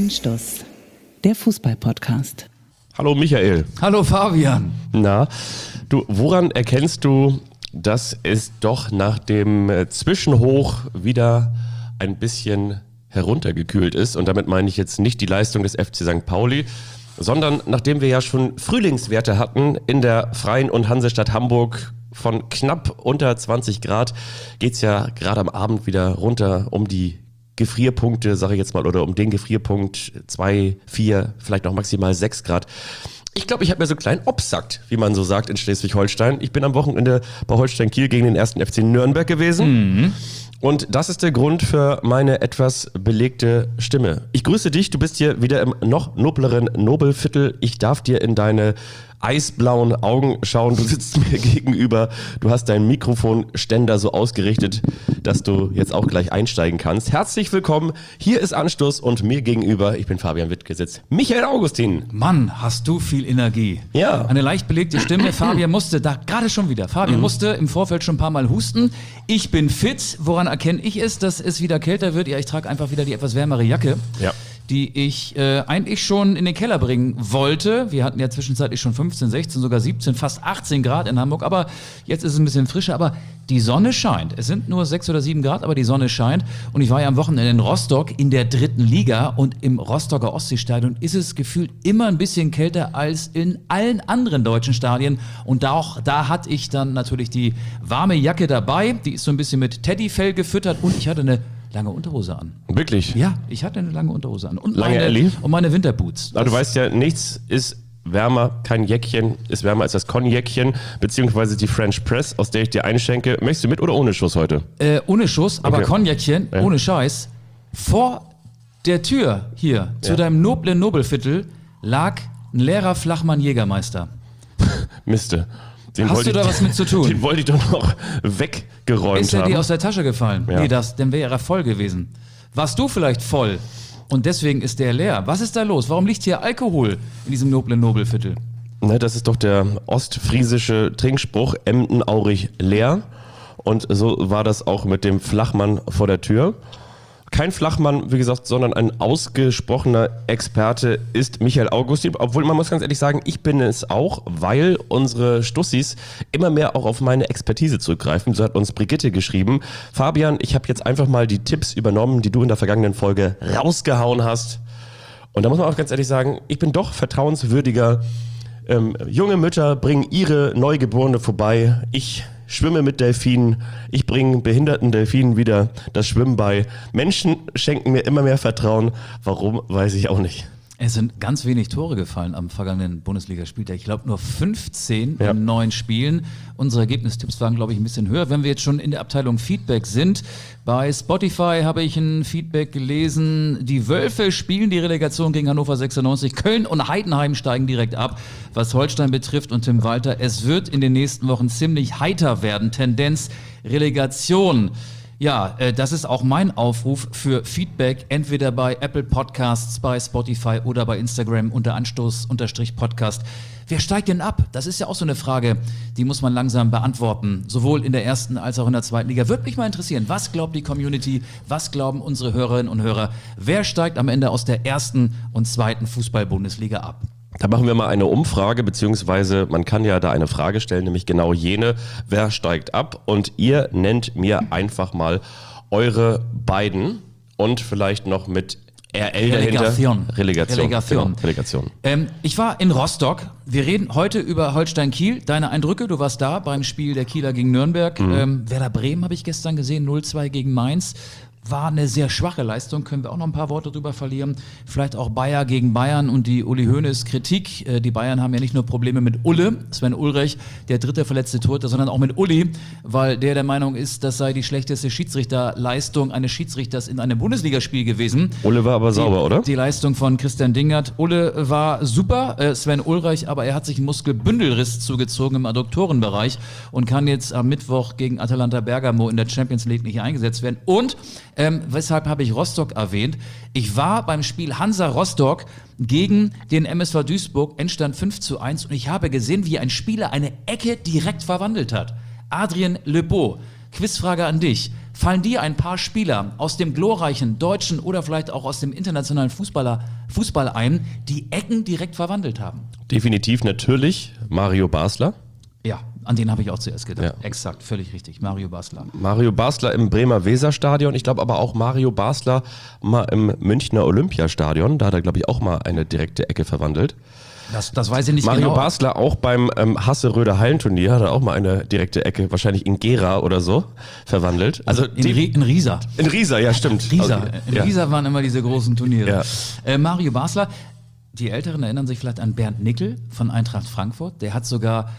Anstoß, der Fußball-Podcast. Hallo Michael. Hallo Fabian. Na, du, woran erkennst du, dass es doch nach dem Zwischenhoch wieder ein bisschen heruntergekühlt ist? Und damit meine ich jetzt nicht die Leistung des FC St. Pauli, sondern nachdem wir ja schon Frühlingswerte hatten in der Freien und Hansestadt Hamburg von knapp unter 20 Grad, geht es ja gerade am Abend wieder runter um die Gefrierpunkte, sage ich jetzt mal, oder um den Gefrierpunkt 2, 4, vielleicht noch maximal 6 Grad. Ich glaube, ich habe mir so einen kleinen Obsackt, wie man so sagt in Schleswig-Holstein. Ich bin am Wochenende bei Holstein Kiel gegen den 1. FC Nürnberg gewesen. Und das ist der Grund für meine etwas belegte Stimme. Ich grüße dich, du bist hier wieder im noch nobleren Nobelviertel. Ich darf dir in deine eisblauen Augen schauen. Du sitzt mir gegenüber, du hast deinen Mikrofonständer so ausgerichtet, dass du jetzt auch gleich einsteigen kannst. Herzlich willkommen, hier ist Anstoß und mir gegenüber, ich bin Fabian Wittke, sitzt Michael Augustin. Mann, hast du viel Energie. Ja. Eine leicht belegte Stimme. Fabian musste, da gerade schon wieder, musste im Vorfeld schon ein paar Mal husten. Ich bin fit. Woran erkenne ich es, dass es wieder kälter wird? Ja, ich trage einfach wieder die etwas wärmere Jacke. Ja. Die ich eigentlich schon in den Keller bringen wollte. Wir hatten ja zwischenzeitlich schon 15, 16, sogar 17, fast 18 Grad in Hamburg. Aber jetzt ist es ein bisschen frischer. Aber die Sonne scheint. Es sind nur 6 oder 7 Grad, aber die Sonne scheint. Und ich war ja am Wochenende in Rostock in der 3. Liga. Und im Rostocker Ostseestadion ist es gefühlt immer ein bisschen kälter als in allen anderen deutschen Stadien. Und da hatte ich dann natürlich die warme Jacke dabei. Die ist so ein bisschen mit Teddyfell gefüttert. Und ich hatte eine lange Unterhose an. Wirklich? Ja, ich hatte eine lange Unterhose an. Und Lange Elli? Und meine Winterboots. Aber du weißt ja, nichts ist wärmer, kein Jäckchen ist wärmer als das Cognac-Jäckchen, beziehungsweise die French Press, aus der ich dir einschenke. Möchtest du mit oder ohne Schuss heute? Ohne Schuss, aber Okay. Cognacchen, ohne Scheiß. Vor der Tür hier, zu deinem noblen Nobelviertel, lag ein leerer Flachmann Jägermeister. Miste. Den Hast wollte du da ich- was mit zu tun? Den wollte ich doch noch weggeräumt Ist er haben. dir aus der Tasche gefallen? Ja. Nee, dann wäre er voll gewesen. Warst du vielleicht voll und deswegen ist der leer? Was ist da los? Warum liegt hier Alkohol in diesem noblen Nobelviertel? Ne, das ist doch der ostfriesische Trinkspruch, Emden aurig leer. Und so war das auch mit dem Flachmann vor der Tür. Kein Flachmann, wie gesagt, sondern ein ausgesprochener Experte ist Michael Augustin. Obwohl, man muss ganz ehrlich sagen, ich bin es auch, weil unsere Stussis immer mehr auch auf meine Expertise zurückgreifen. So hat uns Brigitte geschrieben. Fabian, ich habe jetzt einfach mal die Tipps übernommen, die du in der vergangenen Folge rausgehauen hast. Und da muss man auch ganz ehrlich sagen, ich bin doch vertrauenswürdiger. Junge Mütter bringen ihre Neugeborene vorbei. Ich schwimme mit Delfinen. Ich bringe behinderten Delfinen wieder das Schwimmen bei. Menschen schenken mir immer mehr Vertrauen. Warum, weiß ich auch nicht. Es sind ganz wenig Tore gefallen am vergangenen Bundesligaspieltag. Ich glaube nur 15 Ja. in 9 Spielen. Unsere Ergebnistipps waren, glaube ich, ein bisschen höher. Wenn wir jetzt schon in der Abteilung Feedback sind, bei Spotify habe ich ein Feedback gelesen. Die Wölfe spielen die Relegation gegen Hannover 96. Köln und Heidenheim steigen direkt ab. Was Holstein betrifft und Tim Walter, es wird in den nächsten Wochen ziemlich heiter werden. Tendenz Relegation. Ja, das ist auch mein Aufruf für Feedback, entweder bei Apple Podcasts, bei Spotify oder bei Instagram unter Anstoß_Podcast. Wer steigt denn ab? Das ist ja auch so eine Frage, die muss man langsam beantworten, sowohl in der 1. als auch in der 2. Liga. Würde mich mal interessieren, was glaubt die Community, was glauben unsere Hörerinnen und Hörer? Wer steigt am Ende aus der 1. und 2. Fußball-Bundesliga ab? Da machen wir mal eine Umfrage, beziehungsweise man kann ja da eine Frage stellen, nämlich genau jene, wer steigt ab? Und ihr nennt mir einfach mal eure beiden und vielleicht noch mit RL Relegation. dahinter. Relegation. Genau, Relegation. Ich war in Rostock. Wir reden heute über Holstein-Kiel. Deine Eindrücke, du warst da beim Spiel der Kieler gegen Nürnberg. Werder Bremen habe ich gestern gesehen, 0-2 gegen Mainz. War eine sehr schwache Leistung, können wir auch noch ein paar Worte drüber verlieren. Vielleicht auch Bayer gegen Bayern und die Uli Hoeneß Kritik. Die Bayern haben ja nicht nur Probleme mit Ulle, Sven Ulreich, der dritte verletzte Torhüter, sondern auch mit Uli, weil der Meinung ist, das sei die schlechteste Schiedsrichterleistung eines Schiedsrichters in einem Bundesligaspiel gewesen. Ulle war aber sauber, oder? Die Leistung von Christian Dingert. Ulle war super, Sven Ulreich, aber er hat sich einen Muskelbündelriss zugezogen im Adduktorenbereich und kann jetzt am Mittwoch gegen Atalanta Bergamo in der Champions League nicht eingesetzt werden. Und weshalb habe ich Rostock erwähnt? Ich war beim Spiel Hansa Rostock gegen den MSV Duisburg, Endstand 5:1 und ich habe gesehen, wie ein Spieler eine Ecke direkt verwandelt hat. Adrien Lebeau, Quizfrage an dich. Fallen dir ein paar Spieler aus dem glorreichen deutschen oder vielleicht auch aus dem internationalen Fußball ein, die Ecken direkt verwandelt haben. Definitiv natürlich Mario Basler. Ja, an den habe ich auch zuerst gedacht. Ja. Exakt, völlig richtig. Mario Basler. Mario Basler im Bremer Weserstadion. Ich glaube aber auch Mario Basler mal im Münchner Olympiastadion. Da hat er, glaube ich, auch mal eine direkte Ecke verwandelt. Das weiß ich nicht Mario genau. Basler auch beim Hasse-Röder-Hallenturnier hat er auch mal eine direkte Ecke, wahrscheinlich in Gera oder so, verwandelt. Also in Riesa. in Riesa, ja stimmt. Riesa. Okay. In Ja. Riesa waren immer diese großen Turniere. Ja. Mario Basler, die Älteren erinnern sich vielleicht an Bernd Nickel von Eintracht Frankfurt. Der hat sogar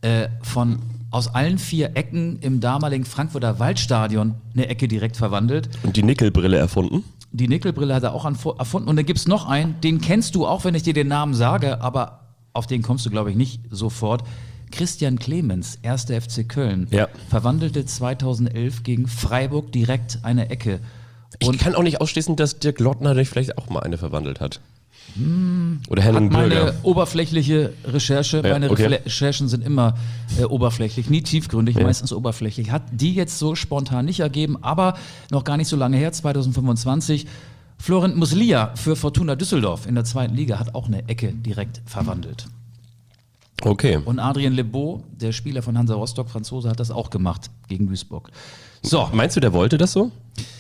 aus allen 4 Ecken im damaligen Frankfurter Waldstadion eine Ecke direkt verwandelt. Und die Nickelbrille erfunden. Die Nickelbrille hat er auch erfunden. Und dann gibt es noch einen, den kennst du auch, wenn ich dir den Namen sage, aber auf den kommst du, glaube ich, nicht sofort. Christian Clemens, 1. FC Köln, Ja. verwandelte 2011 gegen Freiburg direkt eine Ecke. Ich kann auch nicht ausschließen, dass Dirk Lottner vielleicht auch mal eine verwandelt hat. Oder Henning Meine Bürger. oberflächliche Recherche, Ja, meine okay. Recherchen sind immer oberflächlich, nie tiefgründig, Ja. meistens oberflächlich. Hat die jetzt so spontan nicht ergeben, aber noch gar nicht so lange her, 2025. Florent Muslia für Fortuna Düsseldorf in der 2. Liga hat auch eine Ecke direkt verwandelt. Okay. Und Adrien Lebeau, der Spieler von Hansa Rostock, Franzose, hat das auch gemacht gegen Duisburg. So, Meinst du, der wollte das so?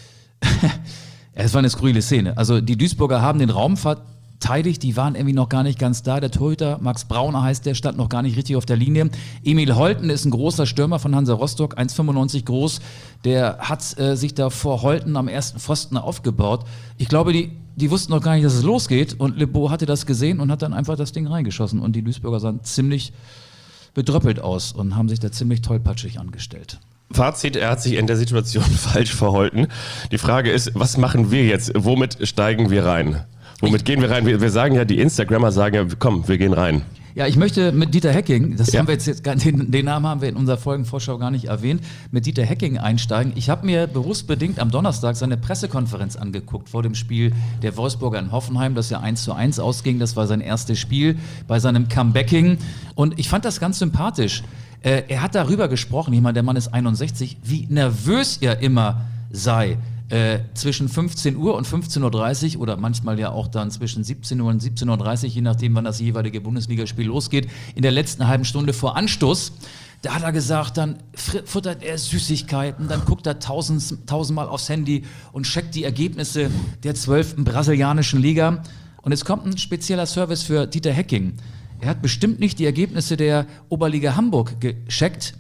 es war eine skurrile Szene. Also die Duisburger haben den Raum verteidigt, die waren irgendwie noch gar nicht ganz da. Der Torhüter, Max Brauner heißt, der stand noch gar nicht richtig auf der Linie. Emil Holten ist ein großer Stürmer von Hansa Rostock, 1,95 groß. Der hat sich da vor Holten am ersten Pfosten aufgebaut. Ich glaube, die wussten noch gar nicht, dass es losgeht. Und Lebeau hatte das gesehen und hat dann einfach das Ding reingeschossen. Und die Duisburger sahen ziemlich bedröppelt aus und haben sich da ziemlich tollpatschig angestellt. Fazit, er hat sich in der Situation falsch verhalten. Die Frage ist, was machen wir jetzt? Womit steigen wir rein? Womit gehen wir rein? Wir sagen ja, die Instagrammer sagen ja, komm, wir gehen rein. Ja, ich möchte mit Dieter Hecking, Ja. haben wir jetzt den Namen haben wir in unserer Folgenvorschau gar nicht erwähnt, mit Dieter Hecking einsteigen. Ich habe mir berufsbedingt am Donnerstag seine Pressekonferenz angeguckt vor dem Spiel der Wolfsburger in Hoffenheim, das ja 1:1 ausging. Das war sein erstes Spiel bei seinem Comebacking. Und ich fand das ganz sympathisch. Er hat darüber gesprochen, ich meine, der Mann ist 61, wie nervös er immer sei. Zwischen 15 Uhr und 15:30 Uhr oder manchmal ja auch dann zwischen 17 Uhr und 17:30 Uhr, je nachdem, wann das jeweilige Bundesligaspiel losgeht, in der letzten halben Stunde vor Anstoß. Da hat er gesagt, dann futtert er Süßigkeiten, dann guckt er tausendmal aufs Handy und checkt die Ergebnisse der 12. brasilianischen Liga. Und jetzt kommt ein spezieller Service für Dieter Hecking. Er hat bestimmt nicht die Ergebnisse der Oberliga Hamburg gecheckt.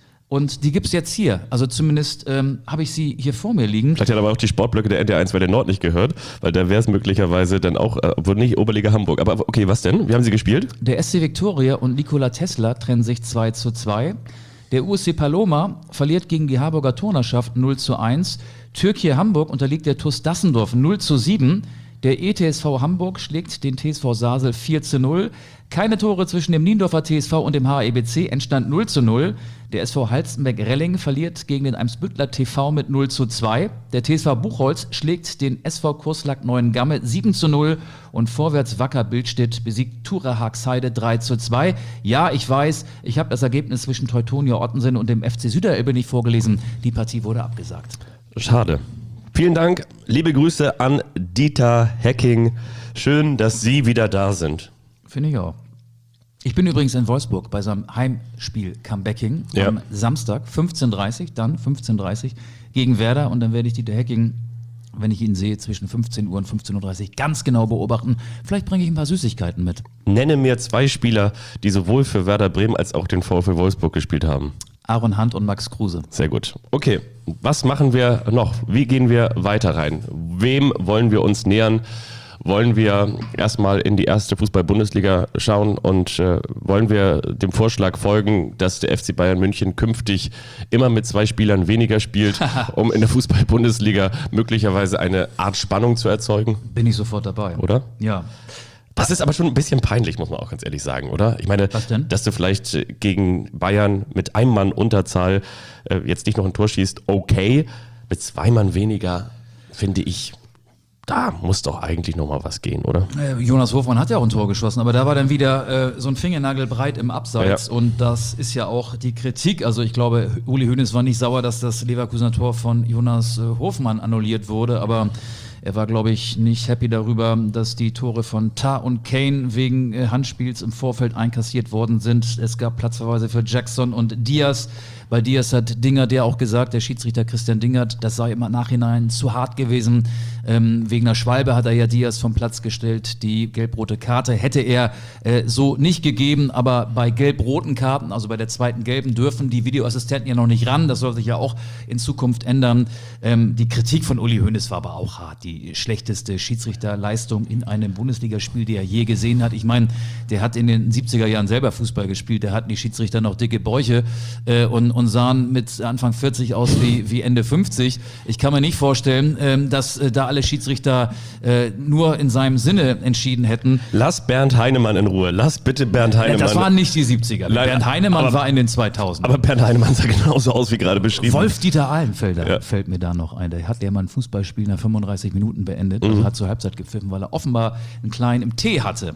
Und die gibt es jetzt hier. Also zumindest habe ich sie hier vor mir liegen. Vielleicht hat er aber auch die Sportblöcke der NDR1 Welle Nord nicht gehört, weil da wäre es möglicherweise dann auch, obwohl nicht Oberliga Hamburg. Aber okay, was denn? Wie haben sie gespielt? Der SC Viktoria und Nikola Tesla trennen sich 2:2. Der USC Paloma verliert gegen die Harburger Turnerschaft 0:1. Türkei Hamburg unterliegt der TuS Dassendorf 0:7. Der ETSV Hamburg schlägt den TSV Sasel 4:0. Keine Tore zwischen dem Niendorfer TSV und dem HEBC, Endstand 0:0. Der SV Halstenberg-Relling verliert gegen den Eimsbüttler TV mit 0:2. Der TSV Buchholz schlägt den SV Kurslack Neuengamme 7:0 und Vorwärts Wacker Bildstedt besiegt Tura Haagsheide 3:2. Ja, ich weiß, ich habe das Ergebnis zwischen Teutonia Ottensen und dem FC Süderelbe nicht vorgelesen. Die Partie wurde abgesagt. Schade. Vielen Dank. Liebe Grüße an Dieter Hecking. Schön, dass Sie wieder da sind. Finde ich auch. Ich bin übrigens in Wolfsburg bei seinem Heimspiel Comebacking am Samstag 15:30, dann 15:30 gegen Werder und dann werde ich Dieter Hecking, wenn ich ihn sehe, zwischen 15 Uhr und 15:30 Uhr ganz genau beobachten. Vielleicht bringe ich ein paar Süßigkeiten mit. Nenne mir 2 Spieler, die sowohl für Werder Bremen als auch den VfL Wolfsburg gespielt haben. Aaron Hunt und Max Kruse. Sehr gut. Okay, was machen wir noch? Wie gehen wir weiter rein? Wem wollen wir uns nähern? Wollen wir erstmal in die erste Fußball-Bundesliga schauen und wollen wir dem Vorschlag folgen, dass der FC Bayern München künftig immer mit 2 Spielern weniger spielt, um in der Fußball-Bundesliga möglicherweise eine Art Spannung zu erzeugen? Bin ich sofort dabei. Oder? Ja. Das ist aber schon ein bisschen peinlich, muss man auch ganz ehrlich sagen, oder? Ich meine, Was denn? dass du vielleicht gegen Bayern mit einem Mann Unterzahl jetzt nicht noch ein Tor schießt, okay. Mit 2 Mann weniger, finde ich, da muss doch eigentlich noch mal was gehen, oder? Jonas Hofmann hat ja auch ein Tor geschossen, aber da war dann wieder so ein Fingernagel breit im Abseits Ja. und das ist ja auch die Kritik. Also ich glaube, Uli Hoeneß war nicht sauer, dass das Leverkusener Tor von Jonas Hofmann annulliert wurde, aber Er war, glaube ich, nicht happy darüber, dass die Tore von Tah und Kane wegen Handspiels im Vorfeld einkassiert worden sind. Es gab Platzverweise für Jackson und Diaz. Bei Diaz hat Dingert ja auch gesagt, der Schiedsrichter Christian Dingert, das sei im Nachhinein zu hart gewesen. Wegen einer Schwalbe hat er ja Diaz vom Platz gestellt. Die gelb-rote Karte hätte er so nicht gegeben, aber bei gelb-roten Karten, also bei der zweiten gelben, dürfen die Videoassistenten ja noch nicht ran. Das soll sich ja auch in Zukunft ändern. Die Kritik von Uli Hoeneß war aber auch hart. Die schlechteste Schiedsrichterleistung in einem Bundesligaspiel, die er je gesehen hat. Ich meine, der hat in den 70er Jahren selber Fußball gespielt. Da hatten die Schiedsrichter noch dicke Bäuche und sahen mit Anfang 40 aus wie Ende 50. Ich kann mir nicht vorstellen, dass da alle Schiedsrichter nur in seinem Sinne entschieden hätten. Lass Bernd Heinemann in Ruhe. Lass bitte Bernd Heinemann. Das waren nicht die 70er. Bernd Heinemann war in den 2000ern. Aber Bernd Heinemann sah genauso aus, wie gerade beschrieben. Wolf-Dieter Ahlenfelder fällt mir da noch ein. Der hat mal ein Fußballspiel nach 35 Minuten beendet und hat zur Halbzeit gepfiffen, weil er offenbar einen kleinen im Tee hatte.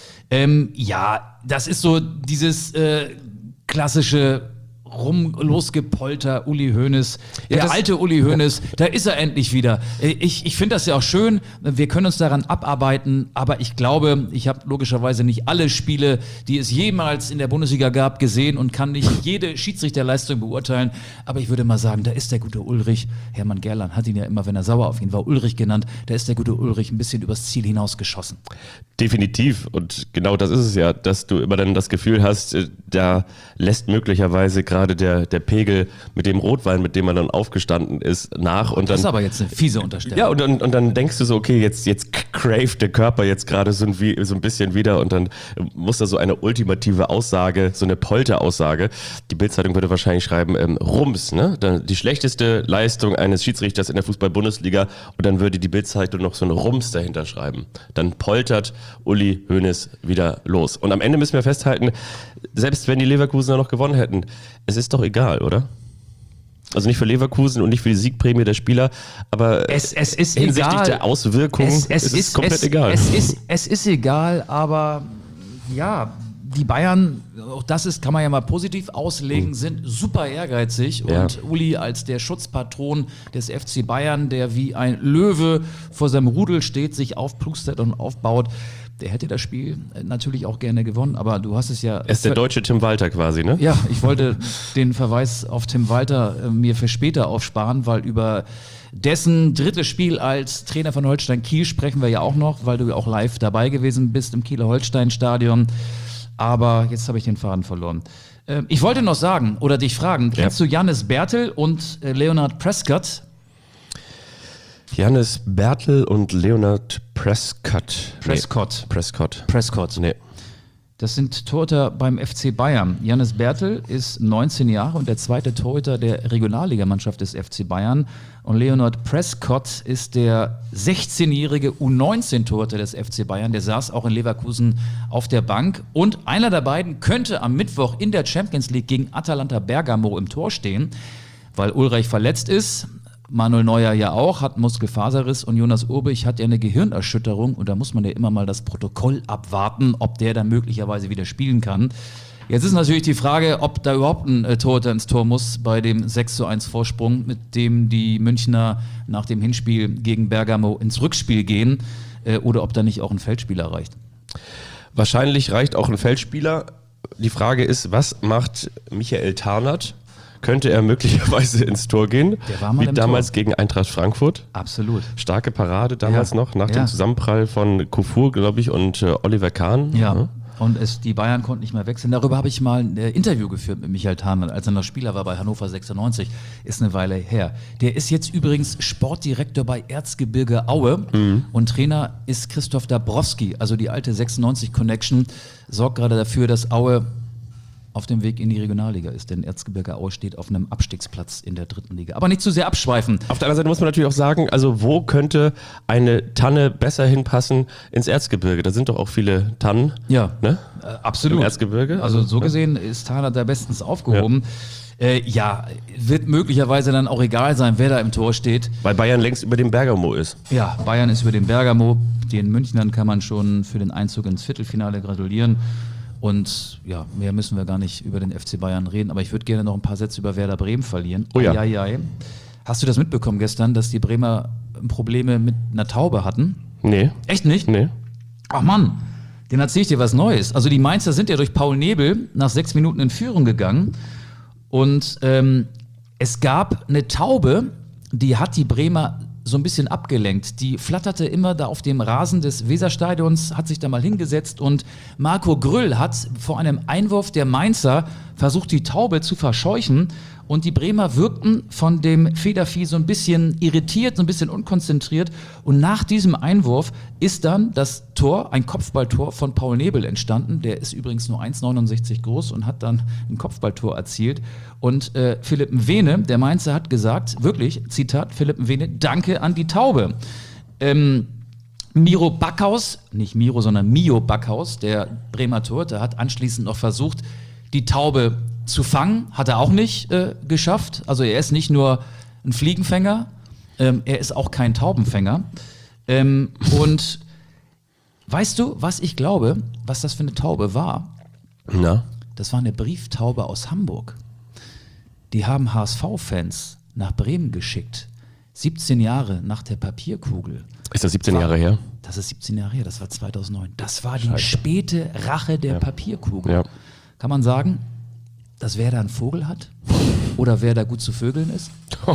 Ja, das ist so dieses klassische losgepolter Uli Hoeneß, der alte Uli Hoeneß, da ist er endlich wieder. Ich finde das ja auch schön, wir können uns daran abarbeiten, aber ich glaube, ich habe logischerweise nicht alle Spiele, die es jemals in der Bundesliga gab, gesehen und kann nicht jede Schiedsrichterleistung beurteilen, aber ich würde mal sagen, da ist der gute Ulrich, Hermann Gerland hat ihn ja immer, wenn er sauer auf ihn war, Ulrich genannt, da ist der gute Ulrich ein bisschen übers Ziel hinausgeschossen. Definitiv, und genau das ist es ja, dass du immer dann das Gefühl hast, da lässt möglicherweise gerade der Pegel mit dem Rotwein, mit dem man dann aufgestanden ist, nach. Und das dann, ist aber jetzt eine fiese Unterstellung. Ja, und dann denkst du so, okay, jetzt craved der Körper jetzt gerade so ein bisschen wieder und dann muss da so eine ultimative Aussage, so eine Polteraussage. Die Bild-Zeitung würde wahrscheinlich schreiben, Rums, ne? Die schlechteste Leistung eines Schiedsrichters in der Fußball-Bundesliga und dann würde die Bild-Zeitung noch so eine Rums dahinter schreiben. Dann poltert Uli Hoeneß wieder los. Und am Ende müssen wir festhalten, selbst wenn die Leverkusener noch gewonnen hätten, es ist doch egal, oder? Also nicht für Leverkusen und nicht für die Siegprämie der Spieler, aber es ist hinsichtlich egal. der Auswirkungen ist es komplett egal. Es ist egal, aber ja, die Bayern, auch kann man ja mal positiv auslegen, sind super ehrgeizig und Uli als der Schutzpatron des FC Bayern, der wie ein Löwe vor seinem Rudel steht, sich aufplustert und aufbaut, der hätte das Spiel natürlich auch gerne gewonnen, aber du hast es ja... Er ist der deutsche Tim Walter quasi, ne? Ja, ich wollte den Verweis auf Tim Walter mir für später aufsparen, weil über dessen drittes Spiel als Trainer von Holstein Kiel sprechen wir ja auch noch, weil du ja auch live dabei gewesen bist im Kieler Holstein-Stadion. Aber jetzt habe ich den Faden verloren. Ich wollte noch sagen oder dich fragen, kennst du Jannis Bertel und Leonard Prescott? Jannis Bertel und Leonard Prescott. Prescott. Nee. Das sind Torhüter beim FC Bayern. Jannis Bertel ist 19 Jahre und der zweite Torhüter der Regionalligamannschaft des FC Bayern. Und Leonard Prescott ist der 16-jährige U19-Torhüter des FC Bayern. Der saß auch in Leverkusen auf der Bank. Und einer der beiden könnte am Mittwoch in der Champions League gegen Atalanta Bergamo im Tor stehen, weil Ulreich verletzt ist. Manuel Neuer ja auch, hat Muskelfaserriss und Jonas Urbich hat ja eine Gehirnerschütterung und da muss man ja immer mal das Protokoll abwarten, ob der dann möglicherweise wieder spielen kann. Jetzt ist natürlich die Frage, ob da überhaupt ein Torhüter ins Tor muss bei dem 6:1 Vorsprung, mit dem die Münchner nach dem Hinspiel gegen Bergamo ins Rückspiel gehen oder ob da nicht auch ein Feldspieler reicht. Wahrscheinlich reicht auch ein Feldspieler. Die Frage ist, was macht Michael Tarnath? Könnte er möglicherweise ins Tor gehen, der war mal wie damals gegen Eintracht Frankfurt. Absolut. Starke Parade damals noch, nach dem Zusammenprall von Kufur, glaube ich, und Oliver Kahn. Ja. Und die Bayern konnten nicht mehr wechseln. Darüber habe ich mal ein Interview geführt mit Michael Tarnath, als er noch Spieler war bei Hannover 96. Ist eine Weile her. Der ist jetzt übrigens Sportdirektor bei Erzgebirge Aue und Trainer ist Christoph Dabrowski, also die alte 96-Connection, sorgt gerade dafür, dass Aue auf dem Weg in die Regionalliga ist, denn Erzgebirge Aue steht auf einem Abstiegsplatz in der 3. Liga. Aber nicht zu sehr abschweifen. Auf der anderen Seite muss man natürlich auch sagen, also wo könnte eine Tanne besser hinpassen ins Erzgebirge? Da sind doch auch viele Tannen, ne? Absolut. Im Erzgebirge. Also so gesehen ist Tarnath da bestens aufgehoben. Wird möglicherweise dann auch egal sein, wer da im Tor steht. Weil Bayern längst über dem Bergamo ist. Ja, Bayern ist über dem Bergamo. Den Münchnern kann man schon für den Einzug ins Viertelfinale gratulieren. Und ja, mehr müssen wir gar nicht über den FC Bayern reden, aber ich würde gerne noch ein paar Sätze über Werder Bremen verlieren. Oh ja. Hast du das mitbekommen gestern, dass die Bremer Probleme mit einer Taube hatten. Nee. Echt nicht? Nee. Ach Mann, den erzähle ich dir was Neues. Also die Mainzer sind ja durch Paul Nebel nach 6 Minuten in Führung gegangen und es gab eine Taube, die hat die Bremer so ein bisschen abgelenkt. Die flatterte immer da auf dem Rasen des Weserstadions, hat sich da mal hingesetzt und Marco Grüll hat vor einem Einwurf der Mainzer versucht, die Taube zu verscheuchen und die Bremer wirkten von dem Federvieh so ein bisschen irritiert, so ein bisschen unkonzentriert und nach diesem Einwurf ist dann das Tor, ein Kopfballtor von Paul Nebel entstanden, der ist übrigens nur 1,69 groß und hat dann ein Kopfballtor erzielt und Philipp Mwene, der Mainzer, hat gesagt, wirklich, Zitat, Philipp Mwene, danke an die Taube. Miro Backhaus, nicht Miro, sondern Mio Backhaus, der Bremer Torhüter, hat anschließend noch versucht, die Taube zu fangen, hat er auch nicht geschafft. Also er ist nicht nur ein Fliegenfänger, er ist auch kein Taubenfänger. Und weißt du, was ich glaube, was das für eine Taube war? Na? Das war eine Brieftaube aus Hamburg. Die haben HSV-Fans nach Bremen geschickt. 17 Jahre nach der Papierkugel. Ist das 17 Jahre her? Das ist 17 Jahre her, das war 2009. Das war die späte Rache der Papierkugel. Ja. Kann man sagen, dass wer da einen Vogel hat? Oder wer da gut zu vögeln ist?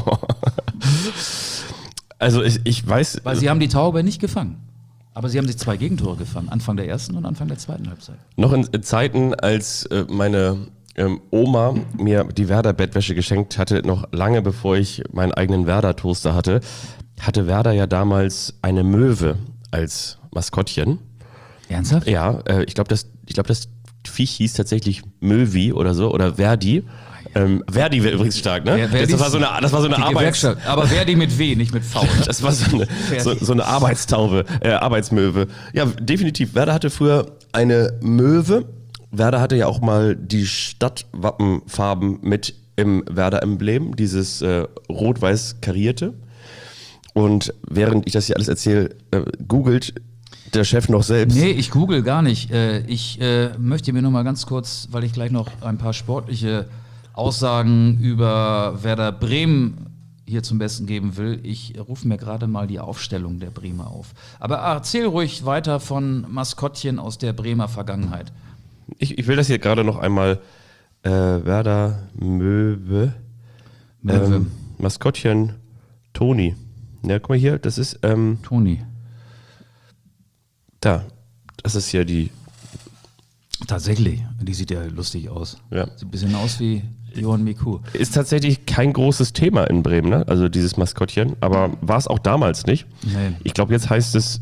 Also ich weiß... Weil sie haben die Taube nicht gefangen. Aber sie haben sich 2 Gegentore gefangen. Anfang der ersten und Anfang der zweiten Halbzeit. Noch in Zeiten, als meine Oma mir die Werder-Bettwäsche geschenkt hatte, noch lange bevor ich meinen eigenen Werder-Toaster hatte Werder ja damals eine Möwe als Maskottchen. Ernsthaft? Ja, ich glaube, das Viech hieß tatsächlich Möwi oder so, oder Verdi. Verdi wäre übrigens stark, ne? Das war so eine Gewerkschaft. Aber Verdi mit W, nicht mit V. Ne? Das war so eine Arbeitstaube, Arbeitsmöwe. Ja, definitiv. Werder hatte früher eine Möwe. Werder hatte ja auch mal die Stadtwappenfarben mit im Werder-Emblem, dieses rot-weiß karierte. Und während ich das hier alles erzähle, googelt der Chef noch selbst. Nee, ich google gar nicht. Ich möchte mir nur mal ganz kurz, weil ich gleich noch ein paar sportliche Aussagen über Werder Bremen hier zum Besten geben will. Ich rufe mir gerade mal die Aufstellung der Bremer auf. Aber erzähl ruhig weiter von Maskottchen aus der Bremer Vergangenheit. Ich will das hier gerade noch einmal Werder Möwe. Maskottchen Toni. Ja, guck mal hier, das ist Toni. Da, das ist ja die... Tatsächlich, die sieht ja lustig aus. Ja. Sieht ein bisschen aus wie Johann Miku. Ist tatsächlich kein großes Thema in Bremen, ne? Also dieses Maskottchen, aber war es auch damals nicht. Nee. Ich glaube, jetzt heißt es,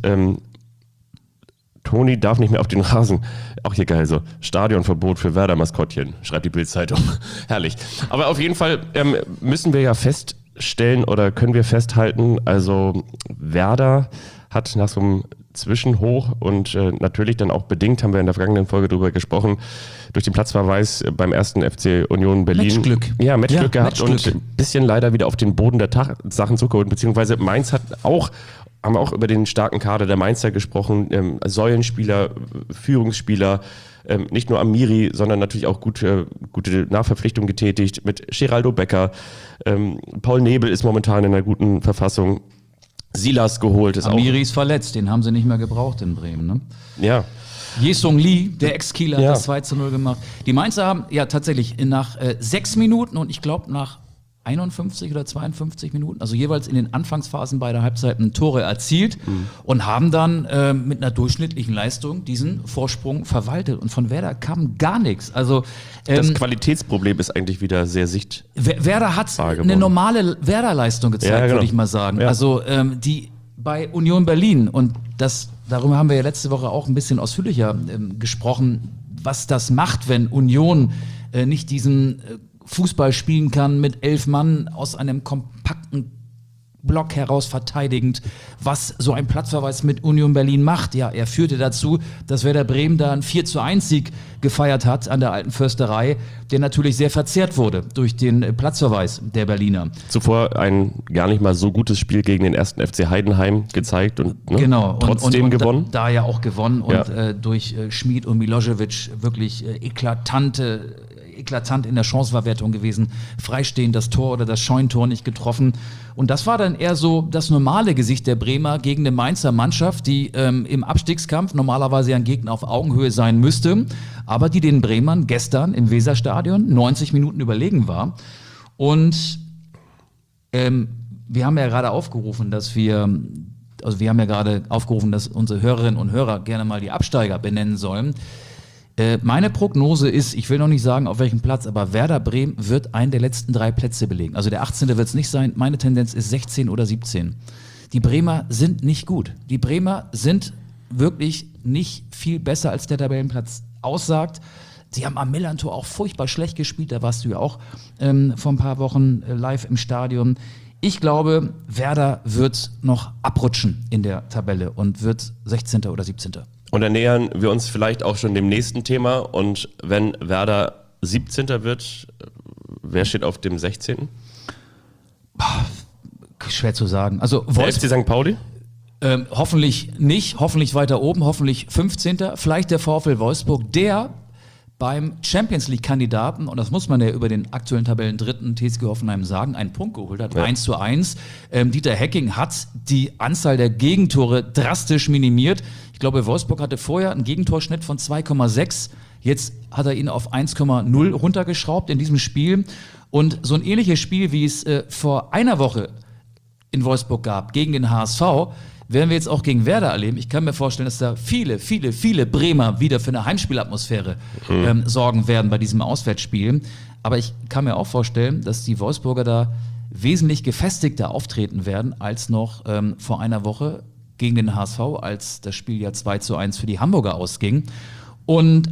Toni darf nicht mehr auf den Rasen. Auch hier geil so, Stadionverbot für Werder-Maskottchen, schreibt die Bild-Zeitung. Herrlich. Aber auf jeden Fall müssen wir ja feststellen oder können wir festhalten, also Werder hat nach so einem Zwischenhoch und natürlich dann auch bedingt, haben wir in der vergangenen Folge drüber gesprochen, durch den Platzverweis beim ersten FC Union Berlin. Matchglück. Ja, Matchglück gehabt Matchglück. und ein bisschen leider wieder auf den Boden der Tatsachen zugeholt, beziehungsweise Mainz haben wir auch über den starken Kader der Mainzer gesprochen, Säulenspieler, Führungsspieler, nicht nur Amiri, sondern natürlich auch gute Nachverpflichtungen getätigt mit Geraldo Becker, Paul Nebel ist momentan in einer guten Verfassung, Silas geholt ist Amiri ist verletzt, den haben sie nicht mehr gebraucht in Bremen. Ne? Ja. Jesung Lee, der Ex-Kieler, Ja. hat das 2:0 gemacht. Die Mainzer haben ja tatsächlich nach 6 Minuten und ich glaube nach 51 oder 52 Minuten, also jeweils in den Anfangsphasen beider Halbzeiten Tore erzielt und haben dann mit einer durchschnittlichen Leistung diesen Vorsprung verwaltet. Und von Werder kam gar nichts. Also Das Qualitätsproblem ist eigentlich wieder sehr Werder hat geworden. eine normale Werder-Leistung gezeigt, Ja, genau. würde ich mal sagen. Ja. Also die bei Union Berlin, und darüber haben wir ja letzte Woche auch ein bisschen ausführlicher gesprochen, was das macht, wenn Union nicht diesen Fußball spielen kann mit 11 Mann aus einem kompakten Block heraus verteidigend, was so ein Platzverweis mit Union Berlin macht. Ja, er führte dazu, dass Werder Bremen da einen 4:1-Sieg gefeiert hat an der Alten Försterei, der natürlich sehr verzerrt wurde durch den Platzverweis der Berliner. Zuvor ein gar nicht mal so gutes Spiel gegen den ersten FC Heidenheim gezeigt und Genau. trotzdem gewonnen. Da ja auch gewonnen und Ja. durch Schmid und Milosevic wirklich eklatante eklatant in der Chancenverwertung gewesen, freistehend das Tor oder das Scheunentor nicht getroffen. Und das war dann eher so das normale Gesicht der Bremer gegen eine Mainzer Mannschaft, die im Abstiegskampf normalerweise ein Gegner auf Augenhöhe sein müsste, aber die den Bremern gestern im Weserstadion 90 Minuten überlegen war. Und wir haben ja gerade aufgerufen, dass unsere Hörerinnen und Hörer gerne mal die Absteiger benennen sollen. Meine Prognose ist, ich will noch nicht sagen, auf welchem Platz, aber Werder Bremen wird einen der letzten 3 Plätze belegen. Also der 18. wird es nicht sein. Meine Tendenz ist 16 oder 17. Die Bremer sind nicht gut. Die Bremer sind wirklich nicht viel besser, als der Tabellenplatz aussagt. Sie haben am Millern-Tor auch furchtbar schlecht gespielt. Da warst du ja auch vor ein paar Wochen live im Stadion. Ich glaube, Werder wird noch abrutschen in der Tabelle und wird 16. oder 17. Und dann nähern wir uns vielleicht auch schon dem nächsten Thema. Und wenn Werder 17. wird, wer steht auf dem 16.? Schwer zu sagen. Also Der FC St. Pauli? Hoffentlich nicht, hoffentlich weiter oben, hoffentlich 15. Vielleicht der VfL Wolfsburg, der beim Champions-League-Kandidaten, und das muss man ja über den aktuellen Tabellendritten TSG Hoffenheim sagen, einen Punkt geholt hat, 1:1. Dieter Hecking hat die Anzahl der Gegentore drastisch minimiert. Ich glaube, Wolfsburg hatte vorher einen Gegentorschnitt von 2,6. Jetzt hat er ihn auf 1,0 runtergeschraubt in diesem Spiel. Und so ein ähnliches Spiel, wie es vor einer Woche in Wolfsburg gab, gegen den HSV, werden wir jetzt auch gegen Werder erleben. Ich kann mir vorstellen, dass da viele Bremer wieder für eine Heimspielatmosphäre sorgen werden bei diesem Auswärtsspiel. Aber ich kann mir auch vorstellen, dass die Wolfsburger da wesentlich gefestigter auftreten werden als noch vor einer Woche gegen den HSV, als das Spiel ja 2:1 für die Hamburger ausging. Und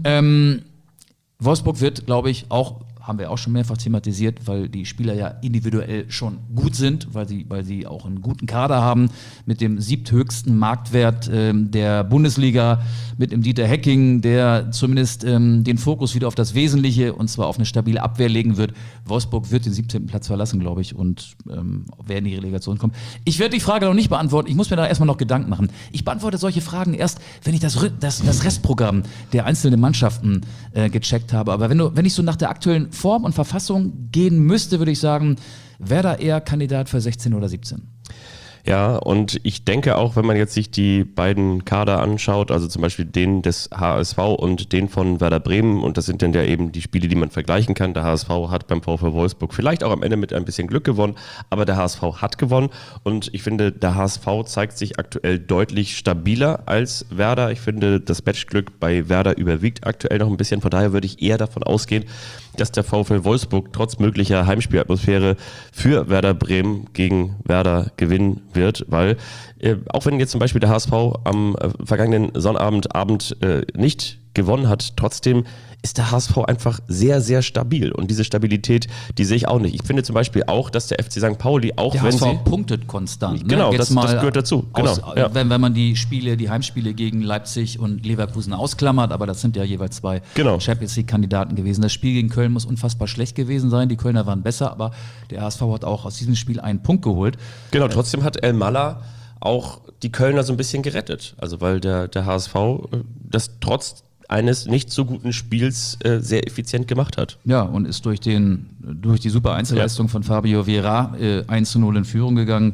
Wolfsburg wird, glaube ich, auch, haben wir auch schon mehrfach thematisiert, weil die Spieler ja individuell schon gut sind, weil sie auch einen guten Kader haben, mit dem 7. Marktwert der Bundesliga, mit dem Dieter Hecking, der zumindest den Fokus wieder auf das Wesentliche und zwar auf eine stabile Abwehr legen wird. Wolfsburg wird den 17. Platz verlassen, glaube ich, und wer in die Relegation kommt. Ich werde die Frage noch nicht beantworten, ich muss mir da erstmal noch Gedanken machen. Ich beantworte solche Fragen erst, wenn ich das Restprogramm der einzelnen Mannschaften gecheckt habe. Aber wenn ich so nach der aktuellen Form und Verfassung gehen müsste, würde ich sagen, Werder eher Kandidat für 16 oder 17. Ja, und ich denke auch, wenn man jetzt sich die beiden Kader anschaut, also zum Beispiel den des HSV und den von Werder Bremen, und das sind dann ja eben die Spiele, die man vergleichen kann. Der HSV hat beim VfL Wolfsburg vielleicht auch am Ende mit ein bisschen Glück gewonnen, aber der HSV hat gewonnen und ich finde, der HSV zeigt sich aktuell deutlich stabiler als Werder. Ich finde, das Matchglück bei Werder überwiegt aktuell noch ein bisschen, von daher würde ich eher davon ausgehen, dass der VfL Wolfsburg trotz möglicher Heimspielatmosphäre für Werder Bremen gegen Werder gewinnen wird, weil auch wenn jetzt zum Beispiel der HSV am vergangenen Sonnabend nicht gewonnen hat, trotzdem ist der HSV einfach sehr, sehr stabil und diese Stabilität, die sehe ich auch nicht. Ich finde zum Beispiel auch, dass der FC St. Pauli, auch der wenn HSV sie... punktet konstant. Genau, das gehört dazu. Genau, wenn man die Heimspiele gegen Leipzig und Leverkusen ausklammert, aber das sind ja jeweils 2 Champions-League-Kandidaten gewesen. Das Spiel gegen Köln muss unfassbar schlecht gewesen sein. Die Kölner waren besser, aber der HSV hat auch aus diesem Spiel einen Punkt geholt. Genau, trotzdem hat El Malla auch die Kölner so ein bisschen gerettet. Also weil der HSV das trotz eines nicht so guten Spiels sehr effizient gemacht hat. Ja, und ist durch die super Einzelleistung von Fabio Vieira 1:0 in Führung gegangen.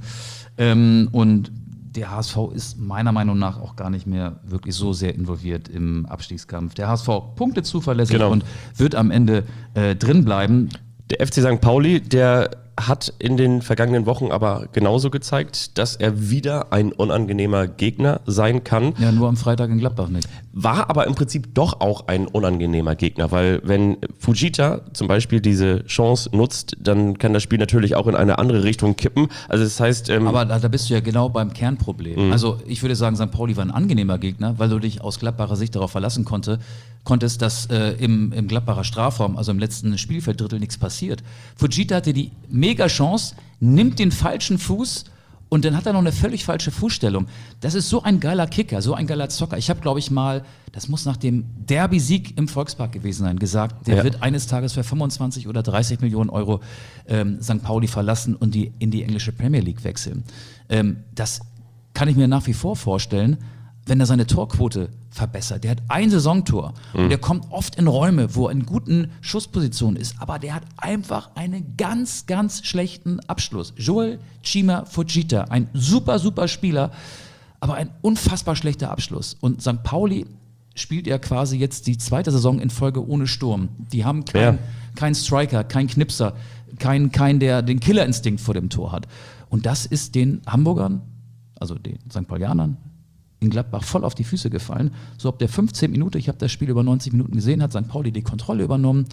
Und der HSV ist meiner Meinung nach auch gar nicht mehr wirklich so sehr involviert im Abstiegskampf. Der HSV punktet zuverlässig und wird am Ende drin bleiben. Der FC St. Pauli, der hat in den vergangenen Wochen aber genauso gezeigt, dass er wieder ein unangenehmer Gegner sein kann. Ja, nur am Freitag in Gladbach nicht. War aber im Prinzip doch auch ein unangenehmer Gegner, weil wenn Fujita zum Beispiel diese Chance nutzt, dann kann das Spiel natürlich auch in eine andere Richtung kippen. Also das heißt... aber da bist du ja genau beim Kernproblem. Also ich würde sagen, St. Pauli war ein angenehmer Gegner, weil du dich aus Gladbacher Sicht darauf verlassen konntest, dass im Gladbacher Strafraum, also im letzten Spielfelddrittel, nichts passiert. Fujita hatte die mega Chance, nimmt den falschen Fuß und dann hat er noch eine völlig falsche Fußstellung. Das ist so ein geiler Kicker, so ein geiler Zocker. Ich habe, glaube ich mal, das muss nach dem Derby-Sieg im Volkspark gewesen sein, gesagt, der wird eines Tages für 25 oder 30 Millionen Euro St. Pauli verlassen und in die englische Premier League wechseln. Das kann ich mir nach wie vor vorstellen, wenn er seine Torquote verbessert. Der hat ein Saisontor und der kommt oft in Räume, wo er in guten Schusspositionen ist, aber der hat einfach einen ganz, ganz schlechten Abschluss. Joel Chima Fujita, ein super, super Spieler, aber ein unfassbar schlechter Abschluss. Und St. Pauli spielt ja quasi jetzt die zweite Saison in Folge ohne Sturm. Die haben keinen Striker, keinen Knipser, keinen, der den Killerinstinkt vor dem Tor hat. Und das ist den Hamburgern, also den St. Paulianern, in Gladbach voll auf die Füße gefallen. So ab der 15 Minute, ich habe das Spiel über 90 Minuten gesehen, hat St. Pauli die Kontrolle übernommen.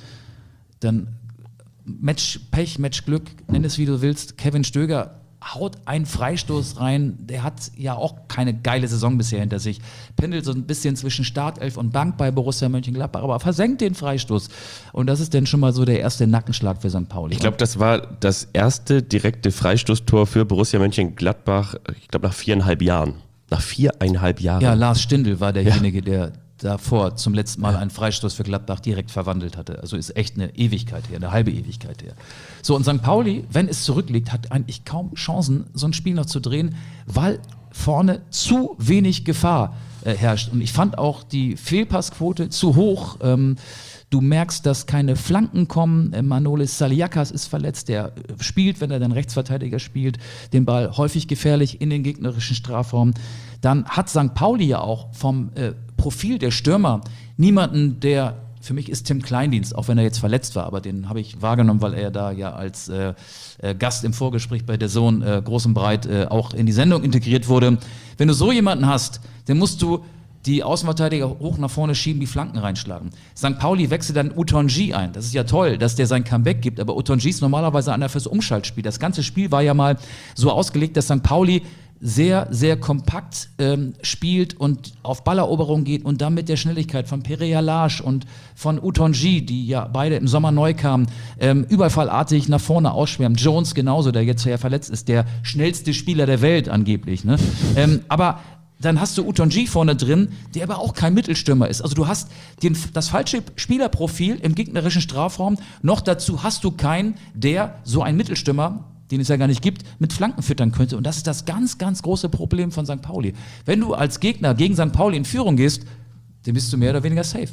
Dann Matchpech, Matchglück, nenn es wie du willst. Kevin Stöger haut einen Freistoß rein. Der hat ja auch keine geile Saison bisher hinter sich. Pendelt so ein bisschen zwischen Startelf und Bank bei Borussia Mönchengladbach, aber versenkt den Freistoß. Und das ist dann schon mal so der erste Nackenschlag für St. Pauli. Ich glaube, das war das erste direkte Freistoßtor für Borussia Mönchengladbach, ich glaube nach 4,5 Jahren. Nach 4,5 Jahren. Ja, Lars Stindl war derjenige, der davor zum letzten Mal einen Freistoß für Gladbach direkt verwandelt hatte. Also ist echt eine Ewigkeit her, eine halbe Ewigkeit her. So, und St. Pauli, wenn es zurückliegt, hat eigentlich kaum Chancen, so ein Spiel noch zu drehen, weil vorne zu wenig Gefahr herrscht. Und ich fand auch die Fehlpassquote zu hoch. Du merkst, dass keine Flanken kommen. Manolis Saliakas ist verletzt, der spielt, wenn er dann Rechtsverteidiger spielt, den Ball häufig gefährlich in den gegnerischen Strafraum. Dann hat St. Pauli ja auch vom Profil der Stürmer niemanden, der, für mich ist Tim Kleindienst, auch wenn er jetzt verletzt war, aber den habe ich wahrgenommen, weil er da ja als Gast im Vorgespräch bei der Sohn groß und breit auch in die Sendung integriert wurde. Wenn du so jemanden hast, dann musst du die Außenverteidiger hoch nach vorne schieben, die Flanken reinschlagen. St. Pauli wechselt dann Utonji ein. Das ist ja toll, dass der sein Comeback gibt, aber Utonji ist normalerweise einer fürs Umschaltspiel. Das ganze Spiel war ja mal so ausgelegt, dass St. Pauli sehr, sehr kompakt spielt und auf Balleroberung geht und dann mit der Schnelligkeit von Pereira Lage und von Utonji, die ja beide im Sommer neu kamen, überfallartig nach vorne ausschwärmen. Jones genauso, der jetzt ja verletzt ist, der schnellste Spieler der Welt angeblich. Ne? Aber dann hast du Utonji vorne drin, der aber auch kein Mittelstürmer ist. Also du hast das falsche Spielerprofil im gegnerischen Strafraum. Noch dazu hast du keinen, der so ein Mittelstürmer, den es ja gar nicht gibt, mit Flanken füttern könnte. Und das ist das ganz, ganz große Problem von St. Pauli. Wenn du als Gegner gegen St. Pauli in Führung gehst, dann bist du mehr oder weniger safe.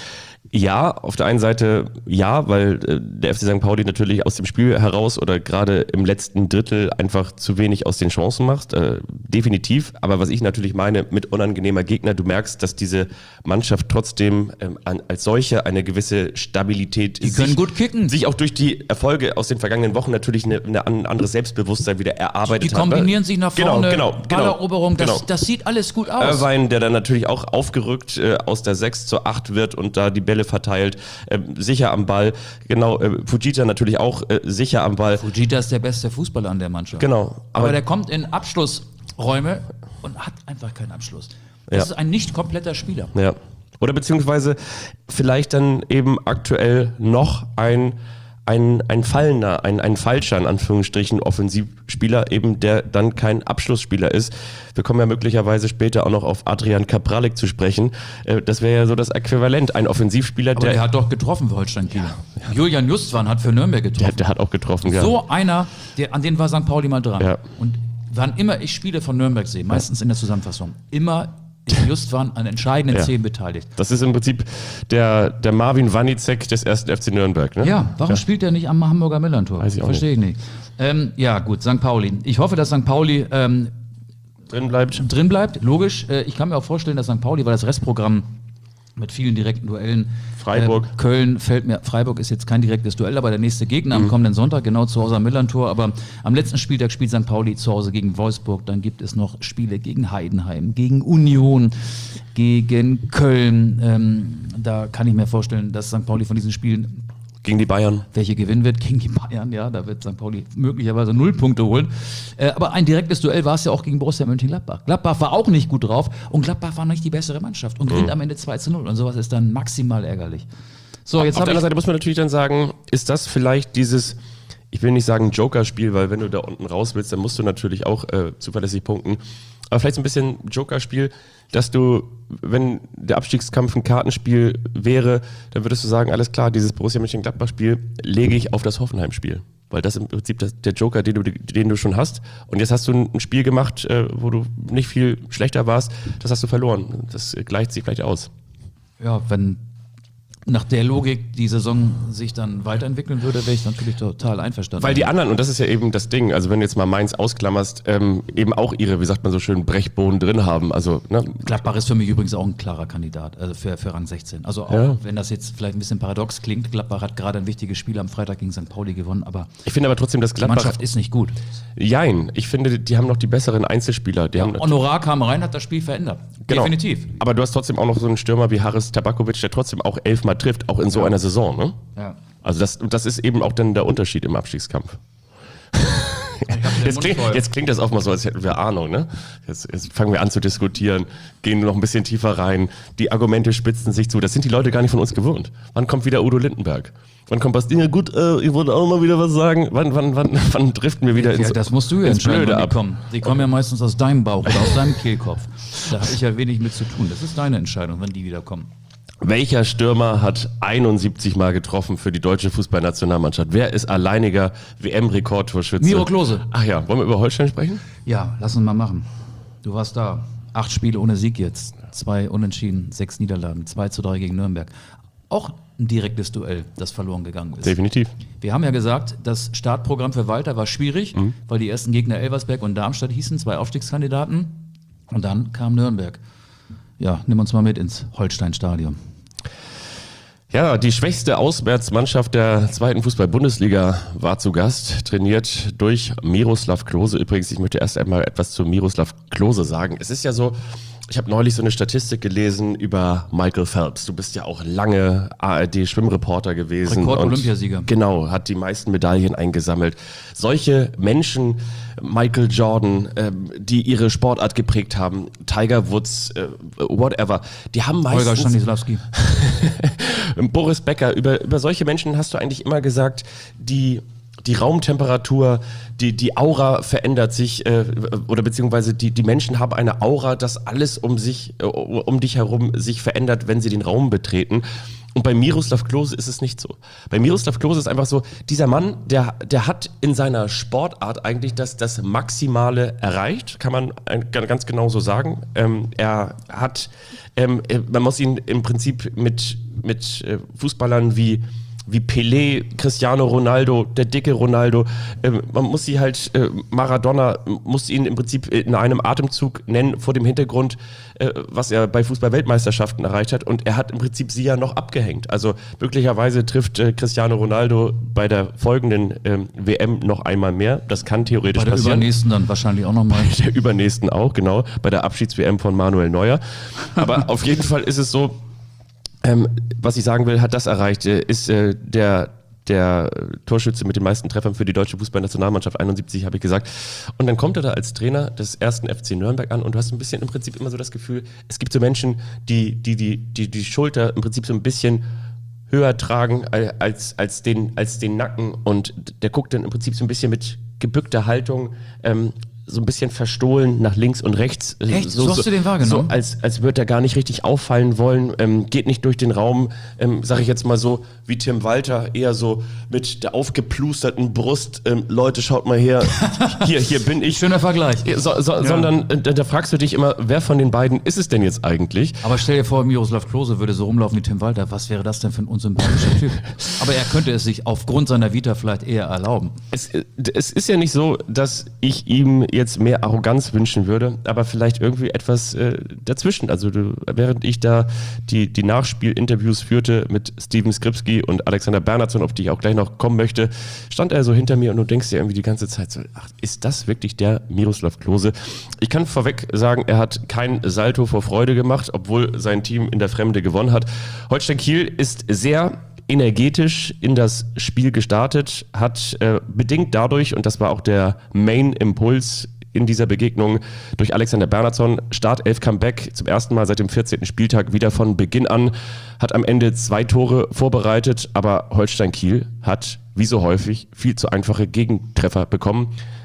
Ja, auf der einen Seite ja, weil der FC St. Pauli natürlich aus dem Spiel heraus oder gerade im letzten Drittel einfach zu wenig aus den Chancen macht, definitiv. Aber was ich natürlich meine mit unangenehmer Gegner, du merkst, dass diese Mannschaft trotzdem als solche eine gewisse Stabilität, die können gut kicken, sich auch durch die Erfolge aus den vergangenen Wochen natürlich ein anderes Selbstbewusstsein wieder erarbeitet hat. Die kombinieren sich nach vorne, genau, Balleroberung, das sieht alles gut aus. Irvine, der dann natürlich auch aufgerückt aus der 6 zur 8 wird und da die Bälle verteilt, sicher am Ball. Genau, Fujita natürlich auch sicher am Ball. Fujita ist der beste Fußballer an der Mannschaft. Genau. Aber der kommt in Abschlussräume und hat einfach keinen Abschluss. Das ist ein nicht kompletter Spieler. Ja. Oder beziehungsweise vielleicht dann eben aktuell noch ein fallender, ein falscher, in Anführungsstrichen, Offensivspieler, eben der dann kein Abschlussspieler ist. Wir kommen ja möglicherweise später auch noch auf Adrian Kapralek zu sprechen. Das wäre ja so das Äquivalent, ein Offensivspieler, aber der hat doch getroffen für Holstein Kiel. Ja. Julian Justwan hat für Nürnberg getroffen. Der hat auch getroffen, ja. So einer, an den war St. Pauli mal dran. Ja. Und wann immer ich Spiele von Nürnberg sehe, meistens in der Zusammenfassung, immer Justwan an entscheidenden Szenen beteiligt. Das ist im Prinzip der Marvin Wanicek des 1. FC Nürnberg. Ne? Ja, warum spielt er nicht am Hamburger Millern-Tor? Verstehe ich nicht. Ja gut, St. Pauli. Ich hoffe, dass St. Pauli drin bleibt, logisch. Ich kann mir auch vorstellen, dass St. Pauli, weil das Restprogramm mit vielen direkten Duellen. Freiburg. Köln fällt mir, Freiburg ist jetzt kein direktes Duell, aber der nächste Gegner am kommenden Sonntag, genau zu Hause am Millern-Tor. Aber am letzten Spieltag spielt St. Pauli zu Hause gegen Wolfsburg. Dann gibt es noch Spiele gegen Heidenheim, gegen Union, gegen Köln. Da kann ich mir vorstellen, dass St. Pauli von diesen Spielen gegen die Bayern. Welche gewinnen wird? Gegen die Bayern, ja, da wird St. Pauli möglicherweise 0 Punkte holen. Aber ein direktes Duell war es ja auch gegen Borussia Mönchengladbach. Gladbach war auch nicht gut drauf und Gladbach war nicht die bessere Mannschaft und gewinnt am Ende 2:0 und sowas ist dann maximal ärgerlich. So, jetzt auf der anderen Seite muss man natürlich dann sagen, ist das vielleicht dieses, ich will nicht sagen Joker-Spiel, weil wenn du da unten raus willst, dann musst du natürlich auch zuverlässig punkten. Aber vielleicht so ein bisschen Joker-Spiel, dass du, wenn der Abstiegskampf ein Kartenspiel wäre, dann würdest du sagen, alles klar, dieses Borussia Mönchengladbach-Spiel lege ich auf das Hoffenheim-Spiel. Weil das im Prinzip der Joker, den du schon hast. Und jetzt hast du ein Spiel gemacht, wo du nicht viel schlechter warst. Das hast du verloren. Das gleicht sich vielleicht aus. Ja, wenn nach der Logik die Saison sich dann weiterentwickeln würde, wäre ich natürlich total einverstanden. Weil die anderen, und das ist ja eben das Ding, also wenn du jetzt mal Mainz ausklammerst, eben auch ihre, wie sagt man so schön, Brechboden drin haben. Also, ne? Gladbach ist für mich übrigens auch ein klarer Kandidat, also für Rang 16. Also auch, wenn das jetzt vielleicht ein bisschen paradox klingt, Gladbach hat gerade ein wichtiges Spiel am Freitag gegen St. Pauli gewonnen, aber ich finde aber trotzdem, dass die Gladbach... Mannschaft ist nicht gut. Jein, ich finde, die haben noch die besseren Einzelspieler. Honorar kam rein, hat das Spiel verändert. Genau. Definitiv. Aber du hast trotzdem auch noch so einen Stürmer wie Haris Tabakovic, der trotzdem auch 11-mal trifft, auch in so einer Saison. Ne? Ja. Also das ist eben auch dann der Unterschied im Abstiegskampf. Jetzt klingt das auch mal so, als hätten wir Ahnung. Ne? Jetzt fangen wir an zu diskutieren, gehen noch ein bisschen tiefer rein. Die Argumente spitzen sich zu. Das sind die Leute gar nicht von uns gewohnt. Wann kommt wieder Udo Lindenberg? Wann kommt was? Ja, gut, ich wollte auch mal wieder was sagen. Wann driften wir wieder das musst du ja entscheiden, Blöde wann ab? die kommen. Die kommen ja meistens aus deinem Bauch oder aus deinem Kehlkopf. Da habe ich ja wenig mit zu tun. Das ist deine Entscheidung, wann die wieder kommen. Welcher Stürmer hat 71 Mal getroffen für die deutsche Fußballnationalmannschaft? Wer ist alleiniger WM-Rekordtorschütze? Miro Klose. Ach ja, wollen wir über Holstein sprechen? Ja, lass uns mal machen. Du warst da. 8 Spiele ohne Sieg jetzt. 2 Unentschieden, 6 Niederlagen. 2:3 gegen Nürnberg. Auch ein direktes Duell, das verloren gegangen ist. Definitiv. Wir haben ja gesagt, das Startprogramm für Walter war schwierig, weil die ersten Gegner Elversberg und Darmstadt hießen, 2 Aufstiegskandidaten. Und dann kam Nürnberg. Ja, nimm uns mal mit ins Holstein-Stadion. Ja, die schwächste Auswärtsmannschaft der 2. Fußball-Bundesliga war zu Gast, trainiert durch Miroslav Klose. Übrigens, ich möchte erst einmal etwas zu Miroslav Klose sagen. Es ist ja so, ich habe neulich so eine Statistik gelesen über Michael Phelps. Du bist ja auch lange ARD-Schwimmreporter gewesen. Rekord-Olympiasieger. Genau, hat die meisten Medaillen eingesammelt. Solche Menschen, Michael Jordan, die ihre Sportart geprägt haben, Tiger Woods, whatever, die haben meistens... Holger Stanislawski. Boris Becker, über solche Menschen hast du eigentlich immer gesagt, die Raumtemperatur, die Aura verändert sich oder beziehungsweise die Menschen haben eine Aura, dass alles um dich herum sich verändert, wenn sie den Raum betreten. Und bei Miroslav Klose ist es nicht so. Bei Miroslav Klose ist einfach so, dieser Mann, der hat in seiner Sportart eigentlich das Maximale erreicht, kann man ganz genau so sagen. Er hat, man muss ihn im Prinzip mit Fußballern wie Pelé, Cristiano Ronaldo, der dicke Ronaldo, man muss sie halt, Maradona, muss ihn im Prinzip in einem Atemzug nennen vor dem Hintergrund, was er bei Fußball-Weltmeisterschaften erreicht hat, und er hat im Prinzip sie ja noch abgehängt. Also möglicherweise trifft Cristiano Ronaldo bei der folgenden WM noch einmal mehr, das kann theoretisch passieren. Bei der übernächsten dann wahrscheinlich auch nochmal. Bei der übernächsten auch, genau, bei der Abschieds-WM von Manuel Neuer. Aber auf jeden Fall ist es so, was ich sagen will, hat das erreicht, ist der Torschütze mit den meisten Treffern für die deutsche Fußballnationalmannschaft, 71, habe ich gesagt. Und dann kommt er da als Trainer des 1. FC Nürnberg an und du hast ein bisschen im Prinzip immer so das Gefühl, es gibt so Menschen, die Schulter im Prinzip so ein bisschen höher tragen als den Nacken, und der guckt dann im Prinzip so ein bisschen mit gebückter Haltung, so ein bisschen verstohlen nach links und rechts. Echt? So hast du den wahrgenommen? So als würde er gar nicht richtig auffallen wollen, geht nicht durch den Raum, sage ich jetzt mal so, wie Tim Walter, eher so mit der aufgeplusterten Brust, Leute, schaut mal her, hier bin ich. Schöner Vergleich. Sondern da fragst du dich immer, wer von den beiden ist es denn jetzt eigentlich? Aber stell dir vor, Miroslav Klose würde so rumlaufen wie Tim Walter, was wäre das denn für ein unsympathischer Typ? Aber er könnte es sich aufgrund seiner Vita vielleicht eher erlauben. Es ist ja nicht so, dass ich ihm jetzt mehr Arroganz wünschen würde, aber vielleicht irgendwie etwas dazwischen. Also während ich da die Nachspielinterviews führte mit Steven Skripski und Alexander Bernhardsson, auf die ich auch gleich noch kommen möchte, stand er so hinter mir und du denkst dir irgendwie die ganze Zeit so, ach, ist das wirklich der Miroslav Klose? Ich kann vorweg sagen, er hat kein Salto vor Freude gemacht, obwohl sein Team in der Fremde gewonnen hat. Holstein Kiel ist sehr energetisch in das Spiel gestartet, hat bedingt dadurch, und das war auch der Main-Impuls in dieser Begegnung, durch Alexander Bernhardsson, Startelf-Comeback zum ersten Mal seit dem 14. Spieltag wieder von Beginn an, hat am Ende 2 Tore vorbereitet, aber Holstein Kiel hat, wie so häufig, viel zu einfache Gegentreffer bekommen.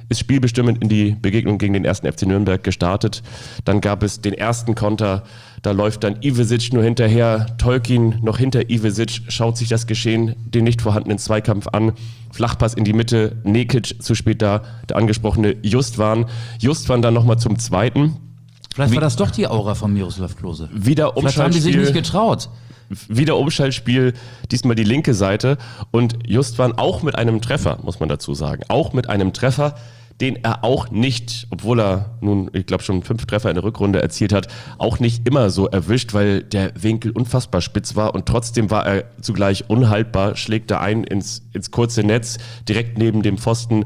ist spielbestimmend in die Begegnung gegen den 1. FC Nürnberg gestartet. Dann gab es den ersten Konter, da läuft dann Ivesic nur hinterher, Tolkin noch hinter Ivesic, schaut sich das Geschehen, den nicht vorhandenen Zweikampf an. Flachpass in die Mitte, Nekic zu spät da, der angesprochene Justwan dann nochmal zum zweiten. Vielleicht war das doch die Aura von Miroslav Klose. Wieder Vielleicht haben die sich nicht getraut. Wieder Umschaltspiel, diesmal die linke Seite und Justwan auch mit einem Treffer, muss man dazu sagen. Auch mit einem Treffer, den er auch nicht, obwohl er nun, ich glaube, schon 5 Treffer in der Rückrunde erzielt hat, auch nicht immer so erwischt, weil der Winkel unfassbar spitz war und trotzdem war er zugleich unhaltbar, schlägt da ein ins kurze Netz, direkt neben dem Pfosten.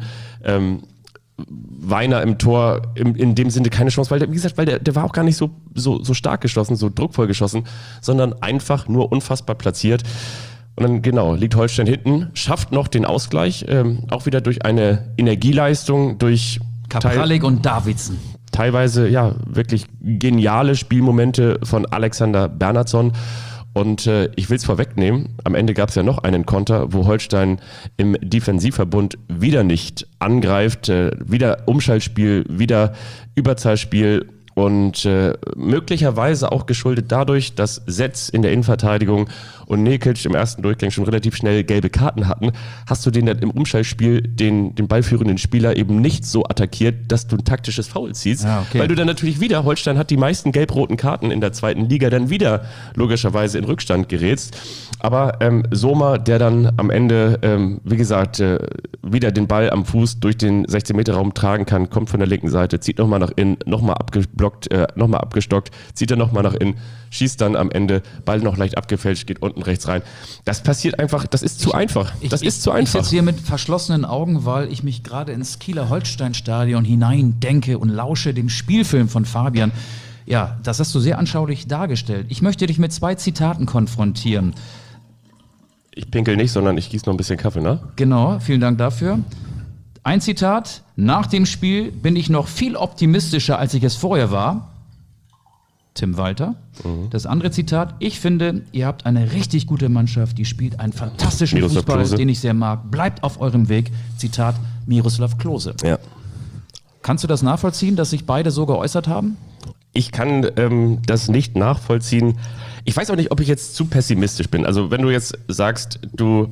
Weiner im Tor, in dem Sinne keine Chance, weil der, wie gesagt, der war auch gar nicht so stark geschossen, so druckvoll geschossen, sondern einfach nur unfassbar platziert. Und dann, genau, liegt Holstein hinten, schafft noch den Ausgleich, auch wieder durch eine Energieleistung, durch Kapralik und Davidsen. Teilweise, ja, wirklich geniale Spielmomente von Alexander Bernhardsson. Und ich will es vorwegnehmen, am Ende gab es ja noch einen Konter, wo Holstein im Defensivverbund wieder nicht angreift, wieder Umschaltspiel, wieder Überzahlspiel und möglicherweise auch geschuldet dadurch, dass Setz in der Innenverteidigung und Nekic im ersten Durchgang schon relativ schnell gelbe Karten hatten, hast du den dann im Umschaltspiel den ballführenden Spieler eben nicht so attackiert, dass du ein taktisches Foul ziehst, weil du dann natürlich wieder, Holstein hat die meisten gelb-roten Karten in der zweiten Liga, dann wieder logischerweise in Rückstand gerätst. Aber Soma, der dann am Ende, wie gesagt, wieder den Ball am Fuß durch den 16-Meter-Raum tragen kann, kommt von der linken Seite, zieht nochmal nach innen, nochmal abgeblockt, nochmal abgestockt, zieht er nochmal nach innen, schießt dann am Ende, Ball noch leicht abgefälscht, geht unten rechts rein. Das passiert einfach, das ist zu einfach. Das ist zu einfach. Ich sitze hier mit verschlossenen Augen, weil ich mich gerade ins Kieler Holstein-Stadion hinein denke und lausche dem Spielfilm von Fabian. Ja, das hast du sehr anschaulich dargestellt. Ich möchte dich mit 2 Zitaten konfrontieren. Ich pinkel nicht, sondern ich gieße noch ein bisschen Kaffee, ne? Genau, vielen Dank dafür. Ein Zitat: Nach dem Spiel bin ich noch viel optimistischer, als ich es vorher war. Tim Walter. Das andere Zitat: Ich finde, ihr habt eine richtig gute Mannschaft, die spielt einen fantastischen Miroslav Fußball, Klose. den ich sehr mag. Bleibt auf eurem Weg. Zitat Miroslav Klose. Ja. Kannst du das nachvollziehen, dass sich beide so geäußert haben? Ich kann das nicht nachvollziehen. Ich weiß auch nicht, ob ich jetzt zu pessimistisch bin. Also wenn du jetzt sagst, du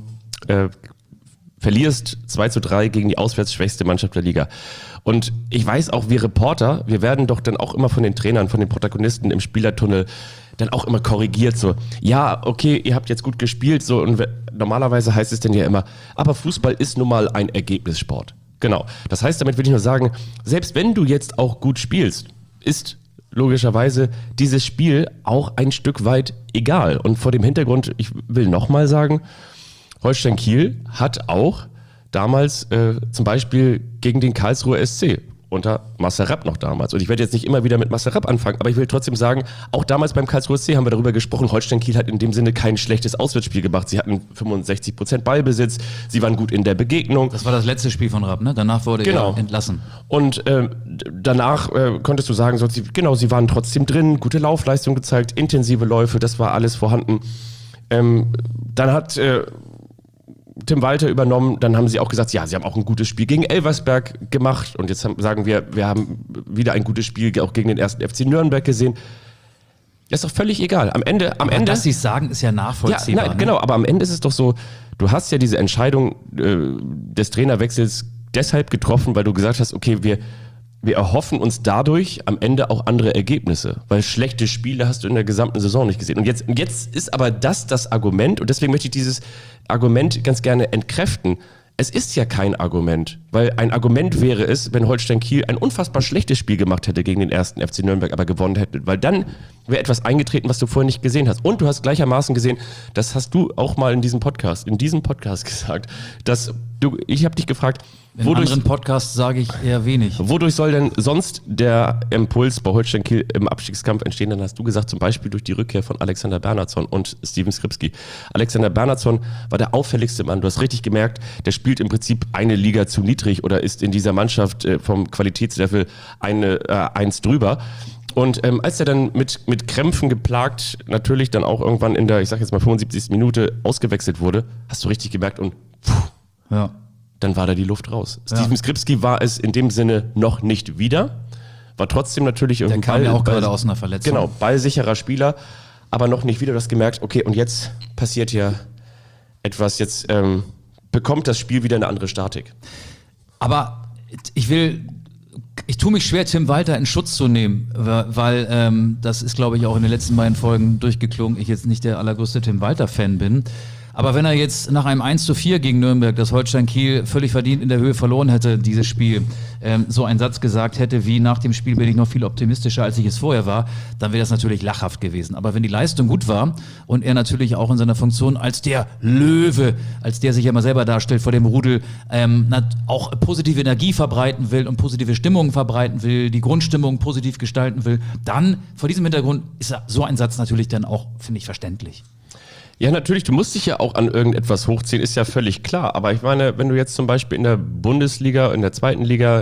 verlierst 2:3 gegen die auswärts schwächste Mannschaft der Liga. Und ich weiß auch, wir Reporter, wir werden doch dann auch immer von den Trainern, von den Protagonisten im Spielertunnel dann auch immer korrigiert. So, ja, okay, ihr habt jetzt gut gespielt. So, und normalerweise heißt es dann ja immer, aber Fußball ist nun mal ein Ergebnissport. Genau. Das heißt, damit will ich nur sagen, selbst wenn du jetzt auch gut spielst, ist logischerweise dieses Spiel auch ein Stück weit egal. Und vor dem Hintergrund, ich will nochmal sagen, Holstein Kiel hat auch damals zum Beispiel gegen den Karlsruher SC unter Marcel Rapp noch damals. Und ich werde jetzt nicht immer wieder mit Marcel Rapp anfangen, aber ich will trotzdem sagen, auch damals beim Karlsruher SC haben wir darüber gesprochen, Holstein Kiel hat in dem Sinne kein schlechtes Auswärtsspiel gemacht. Sie hatten 65% Ballbesitz, sie waren gut in der Begegnung. Das war das letzte Spiel von Rapp, ne? Danach wurde er entlassen. Und danach konntest du sagen, sie waren trotzdem drin, gute Laufleistung gezeigt, intensive Läufe, das war alles vorhanden. Dann hat Tim Walter übernommen, dann haben sie auch gesagt, ja, sie haben auch ein gutes Spiel gegen Elversberg gemacht und jetzt sagen wir haben wieder ein gutes Spiel auch gegen den 1. FC Nürnberg gesehen. Das ist doch völlig egal. Am Ende, dass sie es sagen, ist ja nachvollziehbar. Ja, nein, genau, aber am Ende ist es doch so, du hast ja diese Entscheidung des Trainerwechsels deshalb getroffen, weil du gesagt hast, okay, wir erhoffen uns dadurch am Ende auch andere Ergebnisse, weil schlechte Spiele hast du in der gesamten Saison nicht gesehen. Und jetzt ist aber das Argument, und deswegen möchte ich dieses Argument ganz gerne entkräften. Es ist ja kein Argument, weil ein Argument wäre es, wenn Holstein Kiel ein unfassbar schlechtes Spiel gemacht hätte gegen den 1. FC Nürnberg, aber gewonnen hätte, weil dann wäre etwas eingetreten, was du vorher nicht gesehen hast. Und du hast gleichermaßen gesehen, das hast du auch mal in diesem Podcast gesagt, dass ich habe dich gefragt, in anderen Podcasts sage ich eher wenig. Wodurch soll denn sonst der Impuls bei Holstein Kiel im Abstiegskampf entstehen? Dann hast du gesagt, zum Beispiel durch die Rückkehr von Alexander Bernhardsson und Steven Skripski. Alexander Bernhardsson war der auffälligste Mann. Du hast richtig gemerkt, der spielt im Prinzip eine Liga zu niedrig oder ist in dieser Mannschaft vom Qualitätslevel eins drüber. Und als er dann mit Krämpfen geplagt, natürlich dann auch irgendwann in der, ich sag jetzt mal 75. Minute ausgewechselt wurde, hast du richtig gemerkt und ja. dann war da die Luft raus. Steven Skripski war es in dem Sinne noch nicht wieder, war trotzdem natürlich Der kam ja auch gerade aus einer Verletzung. Genau, ballsicherer Spieler, aber noch nicht wieder. Du hast gemerkt, okay, und jetzt passiert ja etwas, jetzt bekommt das Spiel wieder eine andere Statik. Aber ich tue mich schwer, Tim Walter in Schutz zu nehmen, weil das ist, glaube ich, auch in den letzten beiden Folgen durchgeklungen, ich jetzt nicht der allergrößte Tim Walter-Fan bin. Aber wenn er jetzt nach einem 1:4 gegen Nürnberg, das Holstein Kiel völlig verdient in der Höhe verloren hätte, dieses Spiel, so einen Satz gesagt hätte, wie nach dem Spiel bin ich noch viel optimistischer, als ich es vorher war, dann wäre das natürlich lachhaft gewesen. Aber wenn die Leistung gut war und er natürlich auch in seiner Funktion als der Löwe, als der sich ja mal selber darstellt vor dem Rudel, auch positive Energie verbreiten will und positive Stimmung verbreiten will, die Grundstimmung positiv gestalten will, dann vor diesem Hintergrund ist so ein Satz natürlich dann auch, finde ich, verständlich. Ja, natürlich, du musst dich ja auch an irgendetwas hochziehen, ist ja völlig klar. Aber ich meine, wenn du jetzt zum Beispiel in der Bundesliga, in der zweiten Liga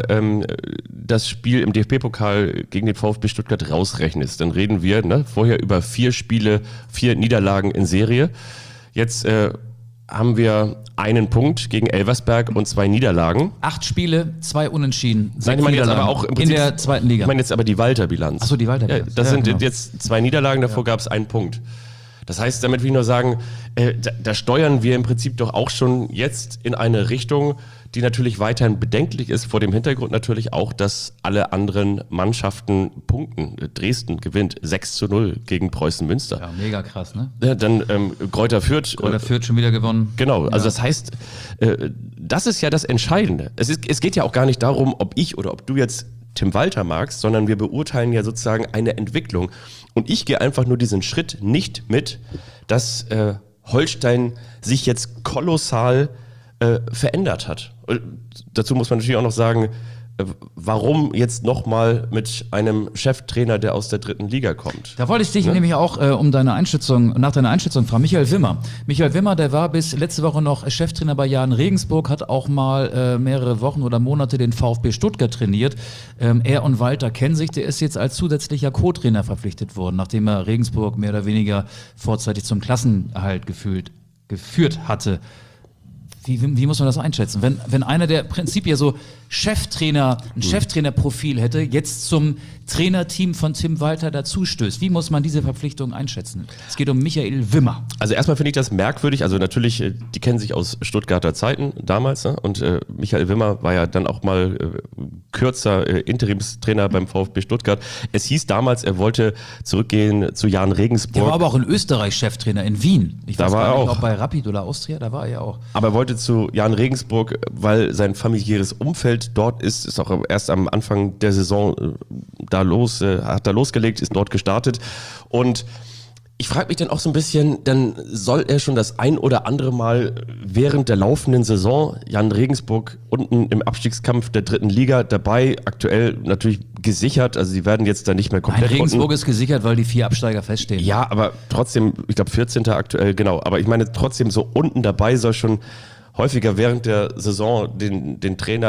das Spiel im DFB-Pokal gegen den VfB Stuttgart rausrechnest, dann reden wir vorher über 4 Spiele, 4 Niederlagen in Serie. Jetzt haben wir einen Punkt gegen Elversberg und 2 Niederlagen. 8 Spiele, 2 Unentschieden. Nein, ich meine jetzt aber auch im Prinzip, in der zweiten Liga. Ich meine jetzt aber die Walter-Bilanz. Achso, die Walter-Bilanz. Ja, das sind jetzt 2 Niederlagen, davor gab es einen Punkt. Das heißt, damit will ich nur sagen, da steuern wir im Prinzip doch auch schon jetzt in eine Richtung, die natürlich weiterhin bedenklich ist, vor dem Hintergrund natürlich auch, dass alle anderen Mannschaften punkten. Dresden gewinnt 6:0 gegen Preußen Münster. Ja, mega krass, ne? Dann Greuther Fürth. Greuther Fürth schon wieder gewonnen. Genau, also das heißt, das ist ja das Entscheidende. Es geht ja auch gar nicht darum, ob ich oder ob du jetzt Tim Walter magst, sondern wir beurteilen ja sozusagen eine Entwicklung. Und ich gehe einfach nur diesen Schritt nicht mit, dass Holstein sich jetzt kolossal verändert hat. Und dazu muss man natürlich auch noch sagen, warum jetzt nochmal mit einem Cheftrainer, der aus der 3. Liga kommt? Da wollte ich dich nämlich auch nach deiner Einschätzung fragen. Michael Wimmer. Michael Wimmer, der war bis letzte Woche noch Cheftrainer bei Jahn Regensburg, hat auch mal mehrere Wochen oder Monate den VfB Stuttgart trainiert. Er und Walter kennen sich, der ist jetzt als zusätzlicher Co-Trainer verpflichtet worden, nachdem er Regensburg mehr oder weniger vorzeitig zum Klassenerhalt geführt hatte. Wie muss man das einschätzen? Wenn einer, der im Prinzip ja so ein Cheftrainerprofil hätte, jetzt zum Trainerteam von Tim Walter dazustößt, wie muss man diese Verpflichtung einschätzen? Es geht um Michael Wimmer. Also erstmal finde ich das merkwürdig, also natürlich, die kennen sich aus Stuttgarter Zeiten damals, ne? Und Michael Wimmer war ja dann auch mal kürzer Interimstrainer beim VfB Stuttgart. Es hieß damals, er wollte zurückgehen zu Jahn Regensburg. Der war aber auch in Österreich Cheftrainer, in Wien. Ich weiß gar nicht, auch bei Rapid oder Austria, da war er ja auch. Aber er wollte zu Jahn Regensburg, weil sein familiäres Umfeld dort ist auch erst am Anfang der Saison hat da losgelegt, ist dort gestartet. Und ich frage mich dann auch so ein bisschen, dann soll er schon das ein oder andere Mal während der laufenden Saison Jahn Regensburg unten im Abstiegskampf der 3. Liga dabei, aktuell natürlich gesichert, also sie werden jetzt da nicht mehr komplett Regensburg unten. ist gesichert, weil die 4 Absteiger feststehen. Ja, aber trotzdem, ich glaube 14. aktuell, genau, aber ich meine trotzdem so unten dabei soll schon häufiger während der Saison den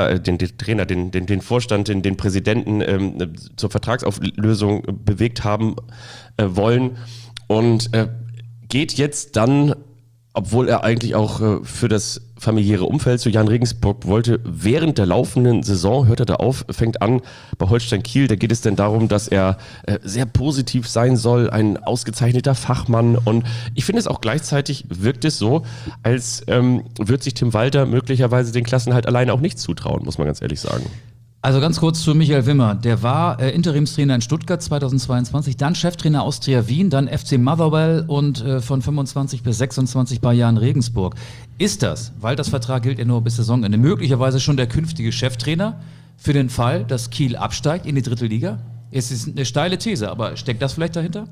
Vorstand, den Präsidenten zur Vertragsauflösung bewegt haben wollen und geht jetzt dann, obwohl er eigentlich auch für das familiäre Umfeld zu Jahn Regensburg wollte, während der laufenden Saison hört er da auf, fängt an bei Holstein Kiel, da geht es dann darum, dass er sehr positiv sein soll, ein ausgezeichneter Fachmann und ich finde es auch gleichzeitig wirkt es so, als würde sich Tim Walter möglicherweise den Klassenerhalt alleine auch nicht zutrauen, muss man ganz ehrlich sagen. Also ganz kurz zu Michael Wimmer. Der war Interimstrainer in Stuttgart 2022, dann Cheftrainer Austria Wien, dann FC Motherwell und von 25 bis 26 bei Jahn Regensburg. Ist das, weil das Vertrag gilt ja nur bis Saisonende, möglicherweise schon der künftige Cheftrainer für den Fall, dass Kiel absteigt in die 3. Liga? Es ist eine steile These, aber steckt das vielleicht dahinter?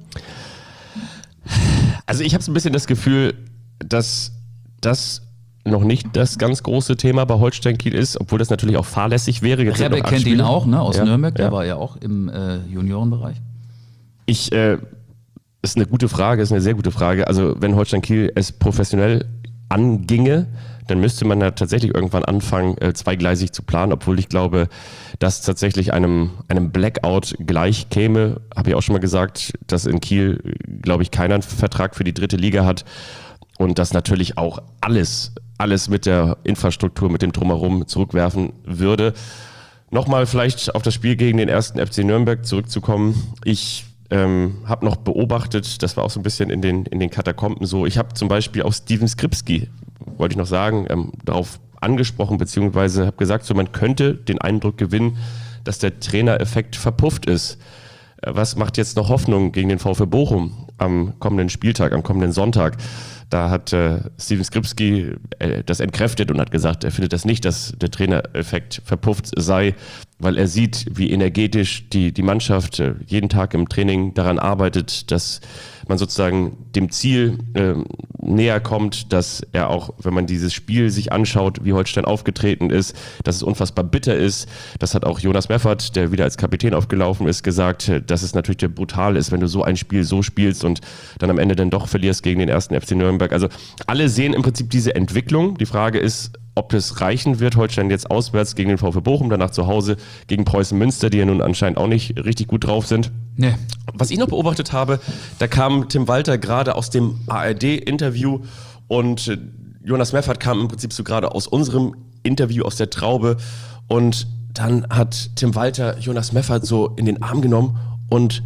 Also ich habe so ein bisschen das Gefühl, dass das noch nicht das ganz große Thema bei Holstein Kiel ist, obwohl das natürlich auch fahrlässig wäre. Jetzt Rebbe kennt ihn auch, ne, aus Nürnberg, der ja. war ja auch im Juniorenbereich. Ist eine gute Frage, ist eine sehr gute Frage. Also wenn Holstein Kiel es professionell anginge, dann müsste man ja tatsächlich irgendwann anfangen, zweigleisig zu planen, obwohl ich glaube, dass tatsächlich einem Blackout gleich käme. Habe ich auch schon mal gesagt, dass in Kiel, glaube ich, keiner einen Vertrag für die 3. Liga hat. und das natürlich auch alles mit der Infrastruktur, mit dem Drumherum zurückwerfen würde. Nochmal vielleicht auf das Spiel gegen den 1. FC Nürnberg zurückzukommen. Ich habe noch beobachtet, das war auch so ein bisschen in den Katakomben so, ich habe zum Beispiel auch Steven Skripski, wollte ich noch sagen, darauf angesprochen, beziehungsweise habe gesagt, so man könnte den Eindruck gewinnen, dass der Trainereffekt verpufft ist. Was macht jetzt noch Hoffnung gegen den VfB Bochum am kommenden Spieltag, am kommenden Sonntag? Da hat Steven Skripski das entkräftet und hat gesagt, er findet das nicht, dass der Trainereffekt verpufft sei, weil er sieht, wie energetisch die Mannschaft jeden Tag im Training daran arbeitet, dass man sozusagen dem Ziel näher kommt, dass er auch, wenn man dieses Spiel sich anschaut, wie Holstein aufgetreten ist, dass es unfassbar bitter ist. Das hat auch Jonas Meffert, der wieder als Kapitän aufgelaufen ist, gesagt, dass es natürlich brutal ist, wenn du so ein Spiel so spielst und dann am Ende dann doch verlierst gegen den 1. FC Nürnberg. Also alle sehen im Prinzip diese Entwicklung. Die Frage ist, ob es reichen wird, Holstein jetzt auswärts gegen den VfB Bochum, danach zu Hause gegen Preußen Münster, die ja nun anscheinend auch nicht richtig gut drauf sind. Nee. Was ich noch beobachtet habe, da kam Tim Walter gerade aus dem ARD-Interview und Jonas Meffert kam im Prinzip so gerade aus unserem Interview aus der Traube und dann hat Tim Walter Jonas Meffert so in den Arm genommen und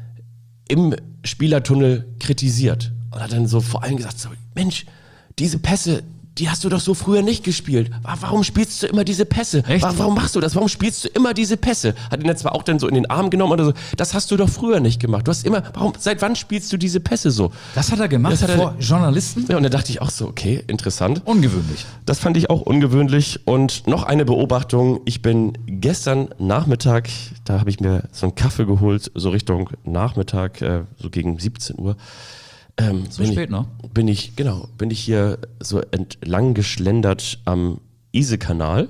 im Spielertunnel kritisiert und hat dann so vor allem gesagt, so, Mensch, diese Pässe, die hast du doch so früher nicht gespielt. Warum spielst du immer diese Pässe? Echt? Warum machst du das? Warum spielst du immer diese Pässe? Hat ihn jetzt zwar auch dann so in den Arm genommen oder so. Das hast du doch früher nicht gemacht. Du hast immer, seit wann spielst du diese Pässe so? Das hat er gemacht Das hat er- vor Journalisten? Ja, und da dachte ich auch so, okay, interessant. Ungewöhnlich. Das fand ich auch ungewöhnlich. Und noch eine Beobachtung. Ich bin gestern Nachmittag, da habe ich mir so einen Kaffee geholt, so Richtung Nachmittag, so gegen 17 Uhr. So spät noch? Bin ich hier so entlang geschlendert am Ise-Kanal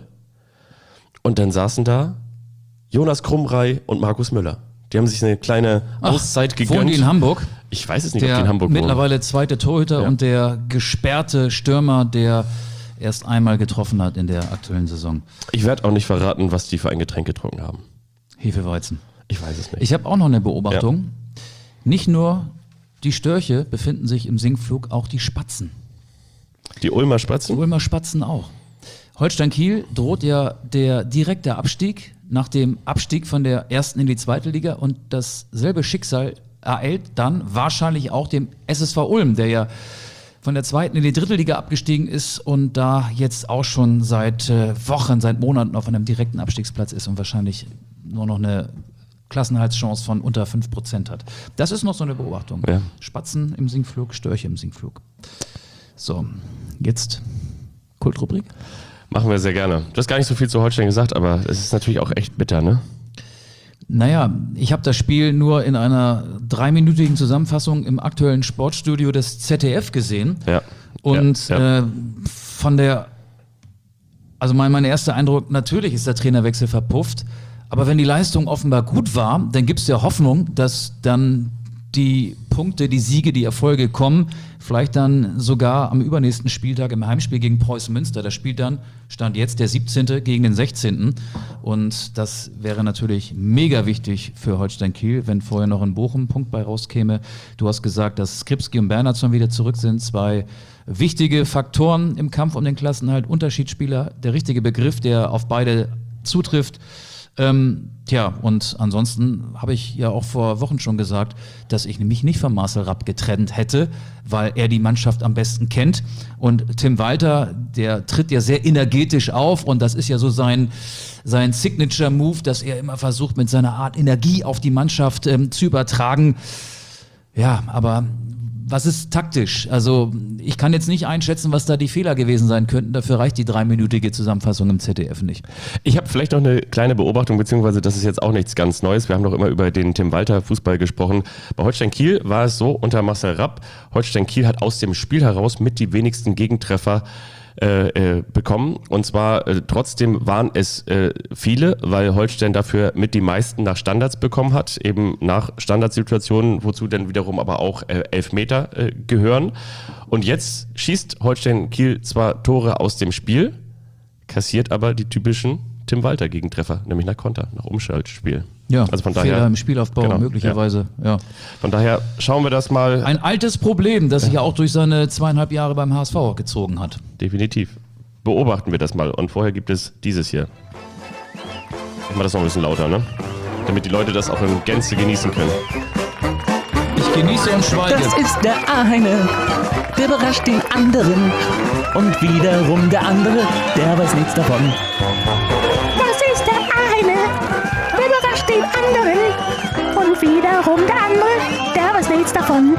und dann saßen da Jonas Krumrei und Markus Müller. Die haben sich eine kleine Auszeit gegönnt. Wohnen die in Hamburg? Ich weiß es nicht, ob die Der in Hamburg wohnen. mittlerweile zweite Torhüter Ja. und der gesperrte Stürmer, der erst einmal getroffen hat in der aktuellen Saison. Ich werde auch nicht verraten, was die für ein Getränk getrunken haben. Hefeweizen. Ich weiß es nicht. Ich habe auch noch eine Beobachtung. Nicht nur die Störche befinden sich im Sinkflug, auch die Spatzen. Die Ulmer Die Spatzen? Ulmer Spatzen auch. Holstein Kiel droht ja der direkte Abstieg nach dem Abstieg von der ersten in die zweite Liga und dasselbe Schicksal ereilt dann wahrscheinlich auch dem SSV Ulm, der ja von der zweiten in die dritte Liga abgestiegen ist und da jetzt auch schon seit Wochen, seit Monaten auf einem direkten Abstiegsplatz ist und wahrscheinlich nur noch eine Klassenhaltschance von unter 5% hat. Das ist noch so eine Beobachtung. Ja. Spatzen im Sinkflug, Störche im Sinkflug. So, jetzt Kultrubrik. Machen wir sehr gerne. Du hast gar nicht so viel zu Holstein gesagt, aber es ist natürlich auch echt bitter, ne? Naja, ich habe das Spiel nur in einer 3-minütigen Zusammenfassung im aktuellen Sportstudio des ZDF gesehen. Ja. Und Ja. von der, also mein erster Eindruck, natürlich ist der Trainerwechsel verpufft, aber wenn die Leistung offenbar gut war, dann gibt es ja Hoffnung, dass dann die Punkte, die Siege, die Erfolge kommen, vielleicht dann sogar am übernächsten Spieltag im Heimspiel gegen Preußen Münster. Das spielt dann, stand jetzt der 17. gegen den 16. Und das wäre natürlich mega wichtig für Holstein Kiel, wenn vorher noch in Bochum ein Punkt bei rauskäme. Du hast gesagt, dass Skripski und Bernhardson wieder zurück sind. Zwei wichtige Faktoren im Kampf um den Klassenerhalt. Unterschiedsspieler, der richtige Begriff, der auf beide zutrifft. Und ansonsten habe ich ja auch vor Wochen schon gesagt, dass ich mich nicht von Marcel Rapp getrennt hätte, weil er die Mannschaft am besten kennt. Und Tim Walter, der tritt ja sehr energetisch auf und das ist ja so sein Signature-Move, dass er immer versucht, mit seiner Art Energie auf die Mannschaft zu übertragen. Ja, aber was ist taktisch? Also ich kann jetzt nicht einschätzen, was da die Fehler gewesen sein könnten. Dafür reicht die 3-minütige Zusammenfassung im ZDF nicht. Ich habe vielleicht noch eine kleine Beobachtung, beziehungsweise das ist jetzt auch nichts ganz Neues. Wir haben doch immer über den Tim Walter Fußball gesprochen. Bei Holstein Kiel war es so, unter Marcel Rapp, Holstein Kiel hat aus dem Spiel heraus mit die wenigsten Gegentreffer bekommen. Und zwar trotzdem waren es viele, weil Holstein dafür mit die meisten nach Standards bekommen hat, eben nach Standardsituationen, wozu dann wiederum aber auch Elfmeter gehören. Und jetzt schießt Holstein Kiel zwar Tore aus dem Spiel, kassiert aber die typischen Tim Walter Gegentreffer, nämlich nach Konter, nach Umschaltspiel. Ja, also von Fehler daher, im Spielaufbau genau, möglicherweise. Ja. Von daher schauen wir das mal. Ein altes Problem, das sich ja auch durch seine 2,5 Jahre beim HSV gezogen hat. Definitiv. Beobachten wir das mal. Und vorher gibt es dieses hier. Ich mach das noch ein bisschen lauter, ne? Damit die Leute das auch in Gänze genießen können. Ich genieße und schweige. Das ist der eine, der überrascht den anderen. Und wiederum der andere, der weiß nichts davon. Das ist der eine, der überrascht den anderen. Und wiederum der andere, der weiß nichts davon.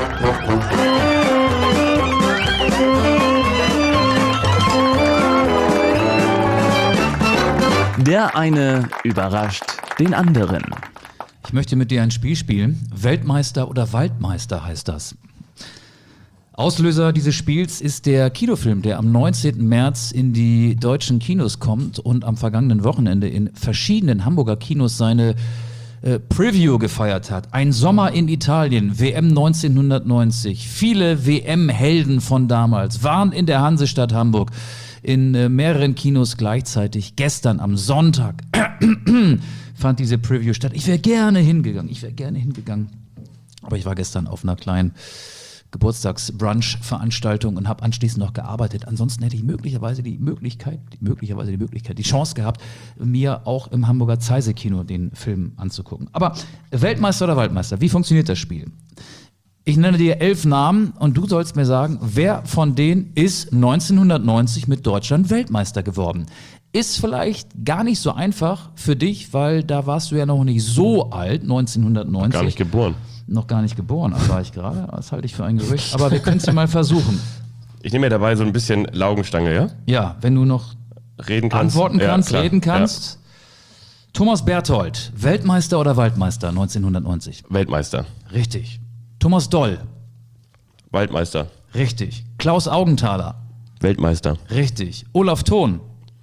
Der eine überrascht den anderen. Ich möchte mit dir ein Spiel spielen. Weltmeister oder Waldmeister heißt das. Auslöser dieses Spiels ist der Kinofilm, der am 19. März in die deutschen Kinos kommt und am vergangenen Wochenende in verschiedenen Hamburger Kinos seine Preview gefeiert hat. Ein Sommer in Italien, WM 1990. Viele WM-Helden von damals waren in der Hansestadt Hamburg in mehreren Kinos gleichzeitig. Gestern am Sonntag fand diese Preview statt. Ich wäre gerne hingegangen. Aber ich war gestern auf einer kleinen Geburtstagsbrunch-Veranstaltung und habe anschließend noch gearbeitet. Ansonsten hätte ich möglicherweise die Chance gehabt, mir auch im Hamburger Zeise-Kino den Film anzugucken. Aber Weltmeister oder Waldmeister, wie funktioniert das Spiel? Ich nenne dir 11 Namen und du sollst mir sagen, wer von denen ist 1990 mit Deutschland Weltmeister geworden. Ist vielleicht gar nicht so einfach für dich, weil da warst du ja noch nicht so alt, 1990. Gar nicht geboren. Noch gar nicht geboren, aber war ich gerade. Das halte ich für ein Gerücht. Aber wir können es ja mal versuchen. Ich nehme mir dabei so ein bisschen Laugenstange, ja? Ja, wenn du noch Reden kannst. antworten kannst, klar. reden kannst. Ja. Thomas Berthold, Weltmeister oder Waldmeister 1990? Weltmeister. Richtig. Thomas Doll. Waldmeister. Richtig. Klaus Augenthaler. Weltmeister. Richtig. Olaf Thon.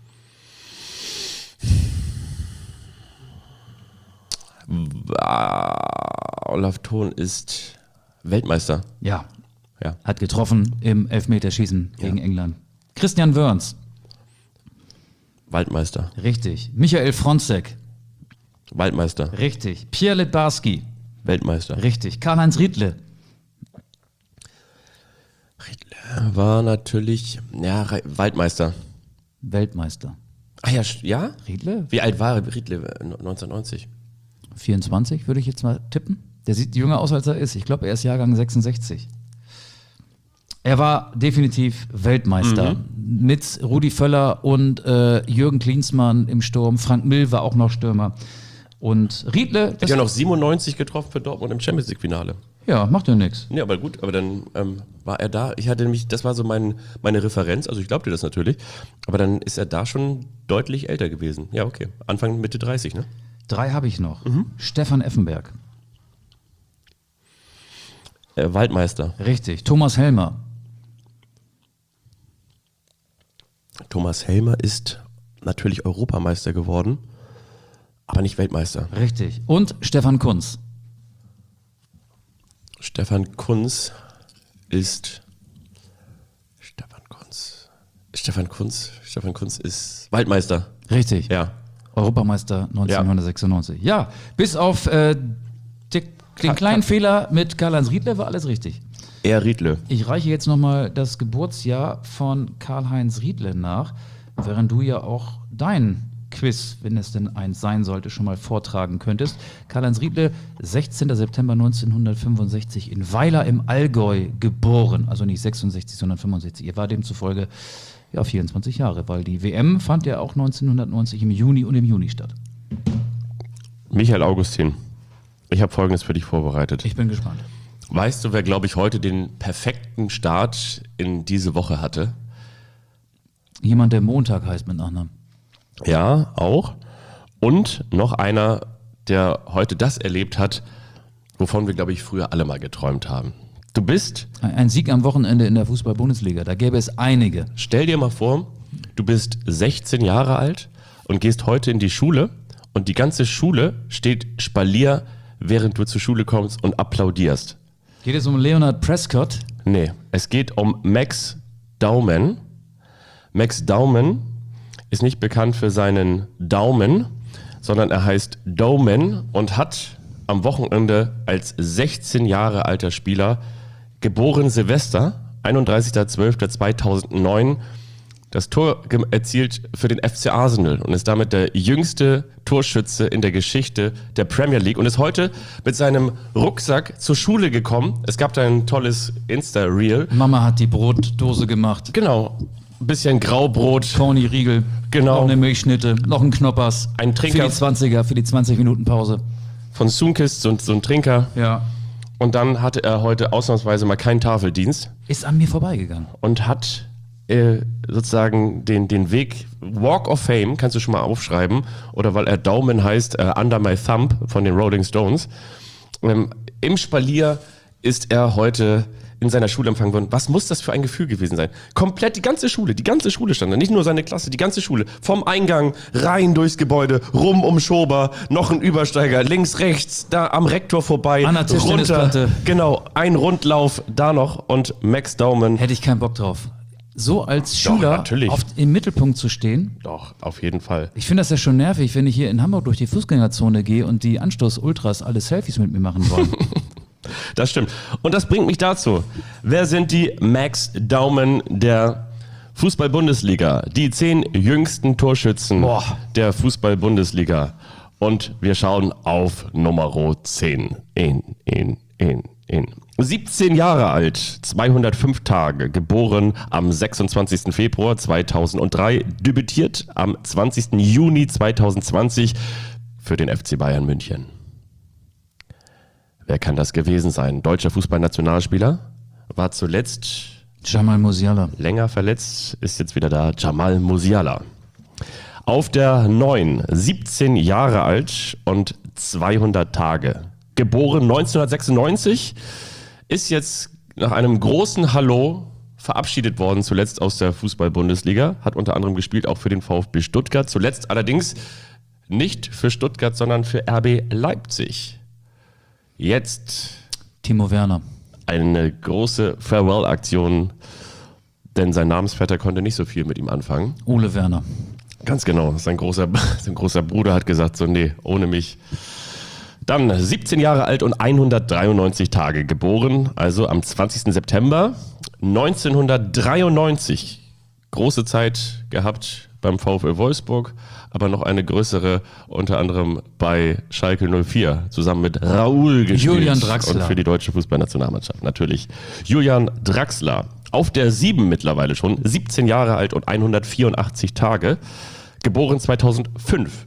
Olaf Thon ist Weltmeister. Ja. Ja. Hat getroffen im Elfmeterschießen gegen England. Christian Wörns. Waldmeister. Richtig. Michael Fronzek. Waldmeister. Richtig. Pierre Littbarski. Weltmeister. Richtig. Karl-Heinz Riedle. Riedle war natürlich, ja, Waldmeister. Weltmeister. Ach ja, ja? Riedle? Wie alt war Riedle 1990? 24 würde ich jetzt mal tippen. Der sieht jünger aus, als er ist. Ich glaube, er ist Jahrgang 66. Er war definitiv Weltmeister. Mit Rudi Völler und Jürgen Klinsmann im Sturm. Frank Mill war auch noch Stürmer. Und Riedle... Hat ja noch 97 getroffen für Dortmund im Champions-League-Finale. Ja, macht ja nichts. Ja, aber gut, aber dann war er da. Ich hatte nämlich, das war so meine Referenz, also ich glaubte das natürlich, aber dann ist er da schon deutlich älter gewesen. Ja, okay. Anfang, Mitte 30, ne? 3 habe ich noch. Stefan Effenberg. Waldmeister. Richtig. Thomas Helmer. Thomas Helmer ist natürlich Europameister geworden, aber nicht Weltmeister. Richtig. Und Stefan Kunz. Stefan Kunz ist Waldmeister. Richtig. Ja. Europameister 1996. Ja, bis auf den kleinen Fehler mit Karl-Heinz Riedle war alles richtig. Er Riedle. Ich reiche jetzt nochmal das Geburtsjahr von Karl-Heinz Riedle nach, während du ja auch dein Quiz, wenn es denn eins sein sollte, schon mal vortragen könntest. Karl-Heinz Riedle, 16. September 1965 in Weiler im Allgäu geboren. Also nicht 66, sondern 65. Er war demzufolge 24 Jahre, weil die WM fand ja auch 1990 im Juni und im Juni statt. Michael Augustin, ich habe Folgendes für dich vorbereitet. Ich bin gespannt. Weißt du, wer, glaube ich, heute den perfekten Start in diese Woche hatte? Jemand, der Montag heißt mit Nachnamen. Ja, auch. Und noch einer, der heute das erlebt hat, wovon wir, glaube ich, früher alle mal geträumt haben. Du bist... Ein Sieg am Wochenende in der Fußball-Bundesliga, da gäbe es einige. Stell dir mal vor, du bist 16 Jahre alt und gehst heute in die Schule und die ganze Schule steht Spalier, während du zur Schule kommst und applaudierst. Geht es um Leonard Prescott? Nee, es geht um Max Dauman. Max Dauman ist nicht bekannt für seinen Daumen, sondern er heißt Doman und hat am Wochenende als 16 Jahre alter Spieler, geboren Silvester, 31.12.2009, das Tor erzielt für den FC Arsenal und ist damit der jüngste Torschütze in der Geschichte der Premier League und ist heute mit seinem Rucksack zur Schule gekommen. Es gab da ein tolles Insta-Reel. Mama hat die Brotdose gemacht. Genau, ein bisschen Graubrot. Corny-Riegel, Genau. noch eine Milchschnitte, noch ein Knoppers. Ein Trinker. Für die 20er, für die 20-Minuten-Pause. Von Sunkist, so ein Trinker. Ja. Und dann hatte er heute ausnahmsweise mal keinen Tafeldienst Ist an mir vorbeigegangen. und hat sozusagen den Weg, Walk of Fame, kannst du schon mal aufschreiben, oder weil er Daumen heißt, Under My Thumb von den Rolling Stones. Im Spalier ist er heute in seiner Schule empfangen worden. Was muss das für ein Gefühl gewesen sein? Komplett die ganze Schule stand da, nicht nur seine Klasse, die ganze Schule. Vom Eingang rein durchs Gebäude, rum um Schober, noch ein Übersteiger, links, rechts, da am Rektor vorbei, An der Tischtennisplatte. Genau, ein Rundlauf da noch und Max Daumen. Hätte ich keinen Bock drauf. So als Schüler natürlich. oft im Mittelpunkt zu stehen. Doch, auf jeden Fall. Ich finde das ja schon nervig, wenn ich hier in Hamburg durch die Fußgängerzone gehe und die Anstoß-Ultras alle Selfies mit mir machen wollen. Das stimmt. Und das bringt mich dazu. Wer sind die Max Daumen der Fußball-Bundesliga? Die 10 jüngsten Torschützen der Fußball-Bundesliga. Und wir schauen auf Nummer 10. 17 Jahre alt, 205 Tage, geboren am 26. Februar 2003, debütiert am 20. Juni 2020 für den FC Bayern München. Wer kann das gewesen sein? Deutscher Fußballnationalspieler, war zuletzt Jamal Musiala. länger verletzt, ist jetzt wieder da, Jamal Musiala. Auf der 9, 17 Jahre alt und 200 Tage. Geboren 1996, ist jetzt nach einem großen Hallo verabschiedet worden, zuletzt aus der Fußball-Bundesliga, hat unter anderem gespielt auch für den VfB Stuttgart, zuletzt allerdings nicht für Stuttgart, sondern für RB Leipzig. Jetzt Timo Werner. eine große Farewell-Aktion, denn sein Namensvetter konnte nicht so viel mit ihm anfangen. Ole Werner. Ganz genau, sein großer Bruder hat gesagt, so nee, ohne mich. Dann 17 Jahre alt und 193 Tage, geboren, also am 20. September 1993. Große Zeit gehabt beim VfL Wolfsburg, aber noch eine größere, unter anderem bei Schalke 04, zusammen mit Raúl gespielt. Julian Draxler. Und für die deutsche Fußballnationalmannschaft natürlich. Julian Draxler, auf der 7 mittlerweile schon, 17 Jahre alt und 184 Tage, geboren 2005.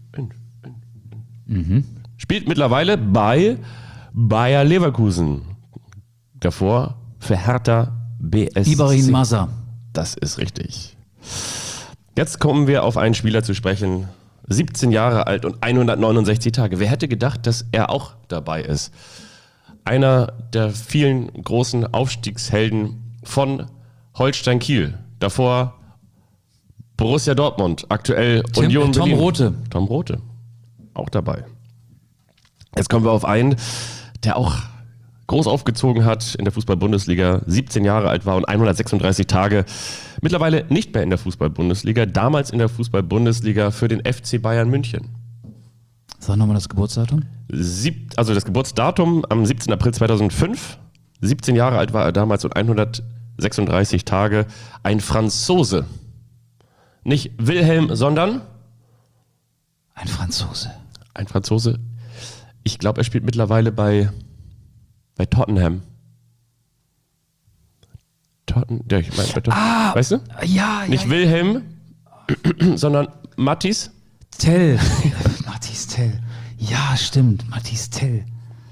Spielt mittlerweile bei Bayer Leverkusen. Davor für Hertha BSC. Ibrahim Masa. Das ist richtig. Jetzt kommen wir auf einen Spieler zu sprechen. 17 Jahre alt und 169 Tage. Wer hätte gedacht, dass er auch dabei ist? Einer der vielen großen Aufstiegshelden von Holstein Kiel. Davor Borussia Dortmund. Aktuell Union Tom Berlin. Rothe. Tom Rothe. Auch dabei. Jetzt kommen wir auf einen, der auch groß aufgezogen hat in der Fußball-Bundesliga, 17 Jahre alt war und 136 Tage, mittlerweile nicht mehr in der Fußball-Bundesliga, damals in der Fußball-Bundesliga für den FC Bayern München. Sag nochmal das Geburtsdatum. Also das Geburtsdatum am 17. April 2005, 17 Jahre alt war er damals und 136 Tage, ein Franzose. Nicht Wilhelm, sondern Ein Franzose. ein Franzose. Ich glaube, er spielt mittlerweile bei Tottenham. Weißt du? Ja, Nicht Wilhelm, sondern Mattis. Tell. Mathis Tell. Ja, stimmt. Mathis Tell.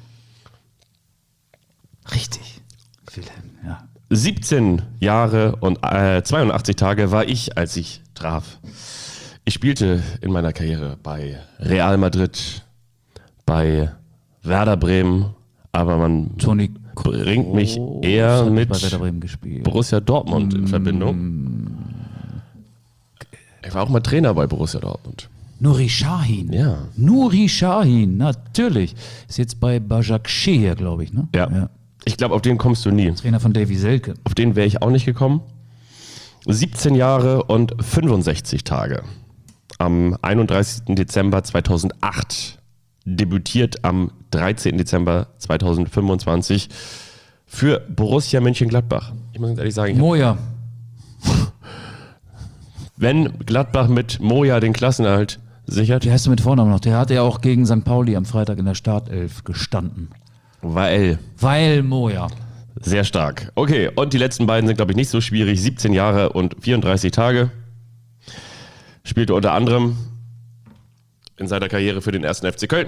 Richtig. Wilhelm, ja. 17 Jahre und 82 Tage war ich, als ich traf. Ich spielte in meiner Karriere bei Real Madrid, bei Werder Bremen, aber man Toni bringt mich Kroos eher hat mit bei Werder Bremen gespielt. Borussia Dortmund in Verbindung. Ich war auch mal Trainer bei Borussia Dortmund. Nuri Sahin. Ja. Nuri Sahin, natürlich. Ist jetzt bei Başakşehir, glaube ich, ne? Ja. Ich glaube, auf den kommst du nie. Trainer von Davy Selke. Auf den wäre ich auch nicht gekommen. 17 Jahre und 65 Tage. Am 31. Dezember 2008. Debütiert am 13. Dezember 2025 für Borussia Mönchengladbach. Ich muss ganz ehrlich sagen, Moja. wenn Gladbach mit Moja den Klassenerhalt sichert, Wie heißt du mit Vornamen noch? Der hat ja auch gegen St. Pauli am Freitag in der Startelf gestanden. weil Weil Moja. sehr stark. Okay, und die letzten beiden sind, glaube ich, nicht so schwierig. 17 Jahre und 34 Tage. Spielte unter anderem in seiner Karriere für den 1. FC Köln,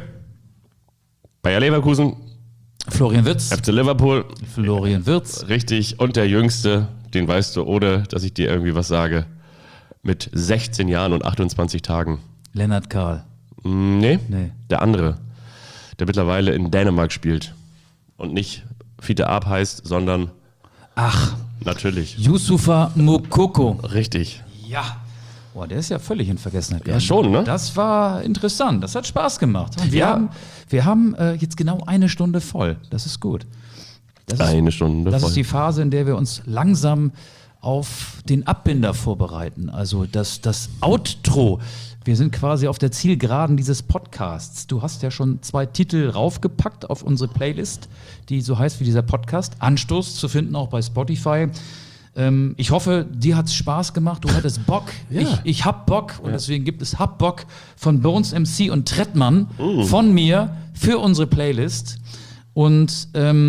Bayer Leverkusen, Florian Wirtz. FC Liverpool, Florian Wirtz. richtig, und der Jüngste, den weißt du, ohne dass ich dir irgendwie was sage, mit 16 Jahren und 28 Tagen. Lennart Kahl. Nee, Nee. der andere, der mittlerweile in Dänemark spielt und nicht Fiete Arp heißt, sondern Ach, natürlich, Youssoufa Moukoko. richtig. Ja. Boah, der ist ja völlig in Vergessenheit Ja, schon, ne? Das war interessant. Das hat Spaß gemacht. Und Ja. wir haben jetzt genau 1 Stunde voll. Das ist gut. Das ist, Eine Stunde Das voll. ist die Phase, in der wir uns langsam auf den Abbinder vorbereiten. Also das Outro. Wir sind quasi auf der Zielgeraden dieses Podcasts. Du hast ja schon 2 Titel raufgepackt auf unsere Playlist, die so heißt wie dieser Podcast. Anstoß zu finden auch bei Spotify. Ich hoffe, dir hat es Spaß gemacht, du hattest Bock. Ja. Ich hab Bock und deswegen gibt es Hab Bock von Bones MC und Trettmann von mir für unsere Playlist. Und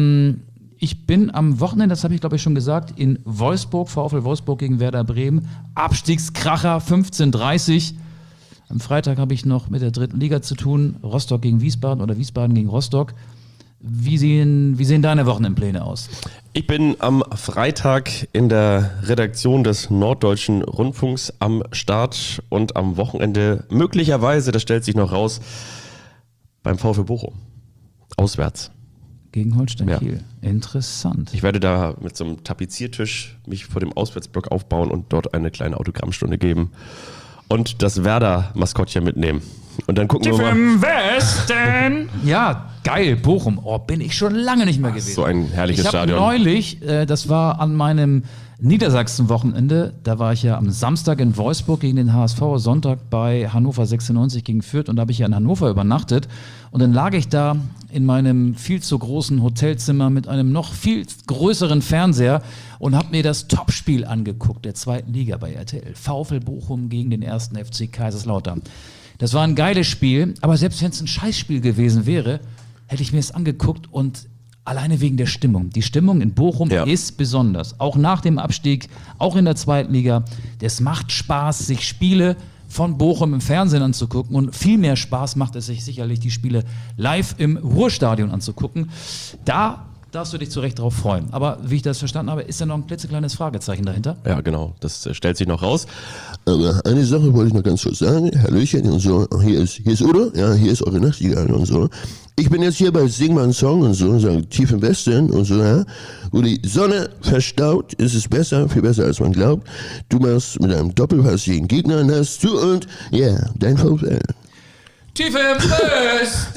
ich bin am Wochenende, das habe ich glaube ich schon gesagt, in Wolfsburg, VfL Wolfsburg gegen Werder Bremen. Abstiegskracher 15:30. Am Freitag habe ich noch mit der 3. Liga zu tun, Rostock gegen Wiesbaden oder Wiesbaden gegen Rostock. Wie sehen deine Wochenendpläne aus? Ich bin am Freitag in der Redaktion des Norddeutschen Rundfunks am Start und am Wochenende möglicherweise, das stellt sich noch raus, beim VfL Bochum. Auswärts. Gegen Holstein Ja. Kiel. Interessant. Ich werde da mit so einem Tapeziertisch mich vor dem Auswärtsblock aufbauen und dort eine kleine Autogrammstunde geben und das Werder-Maskottchen mitnehmen. Und dann gucken wir mal. Im Westen. Ja, geil, Bochum. Oh, bin ich schon lange nicht mehr gewesen. So ein herrliches Ich habe Stadion. neulich, das war an meinem Niedersachsen-Wochenende, da war ich ja am Samstag in Wolfsburg gegen den HSV, Sonntag bei Hannover 96 gegen Fürth und da habe ich ja in Hannover übernachtet und dann lag ich da in meinem viel zu großen Hotelzimmer mit einem noch viel größeren Fernseher und habe mir das Topspiel angeguckt, der 2. Liga bei RTL. VfL Bochum gegen den 1. FC Kaiserslautern. Das war ein geiles Spiel, aber selbst wenn es ein Scheißspiel gewesen wäre, hätte ich mir es angeguckt und alleine wegen der Stimmung. Die Stimmung in Bochum ist besonders. Auch nach dem Abstieg, auch in der 2. Liga. Es macht Spaß, sich Spiele von Bochum im Fernsehen anzugucken und viel mehr Spaß macht es sich sicherlich, die Spiele live im Ruhrstadion anzugucken. Da darfst du dich zu Recht drauf freuen. Aber wie ich das verstanden habe, ist da noch ein klitzekleines Fragezeichen dahinter. Ja, genau, das stellt sich noch raus. Aber eine Sache wollte ich noch ganz kurz sagen. Hallöchen und so. Hier ist Udo. Ja, hier ist eure Nachtigall und so. Ich bin jetzt hier bei Sing mal einen Song und so, sagen tief im Westen und so, ja. Wo die Sonne verstaut, ist es besser, viel besser als man glaubt. Du machst mit einem Doppelpass jeden Gegner und hast du und, ja, dein VfL. Tief im Westen!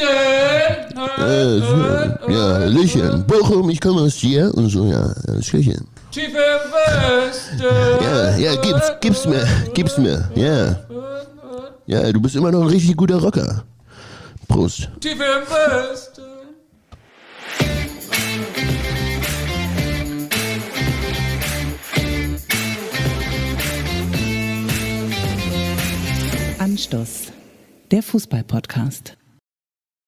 Ja, Hallöchen. Bochum, ich komme aus dir und so, ja, Hallöchen. Tief im Westen! Ja, gib's mir, ja. Ja, du bist immer noch ein richtig guter Rocker. Prost. Tief im Westen! Anstoß, der Fußball-Podcast.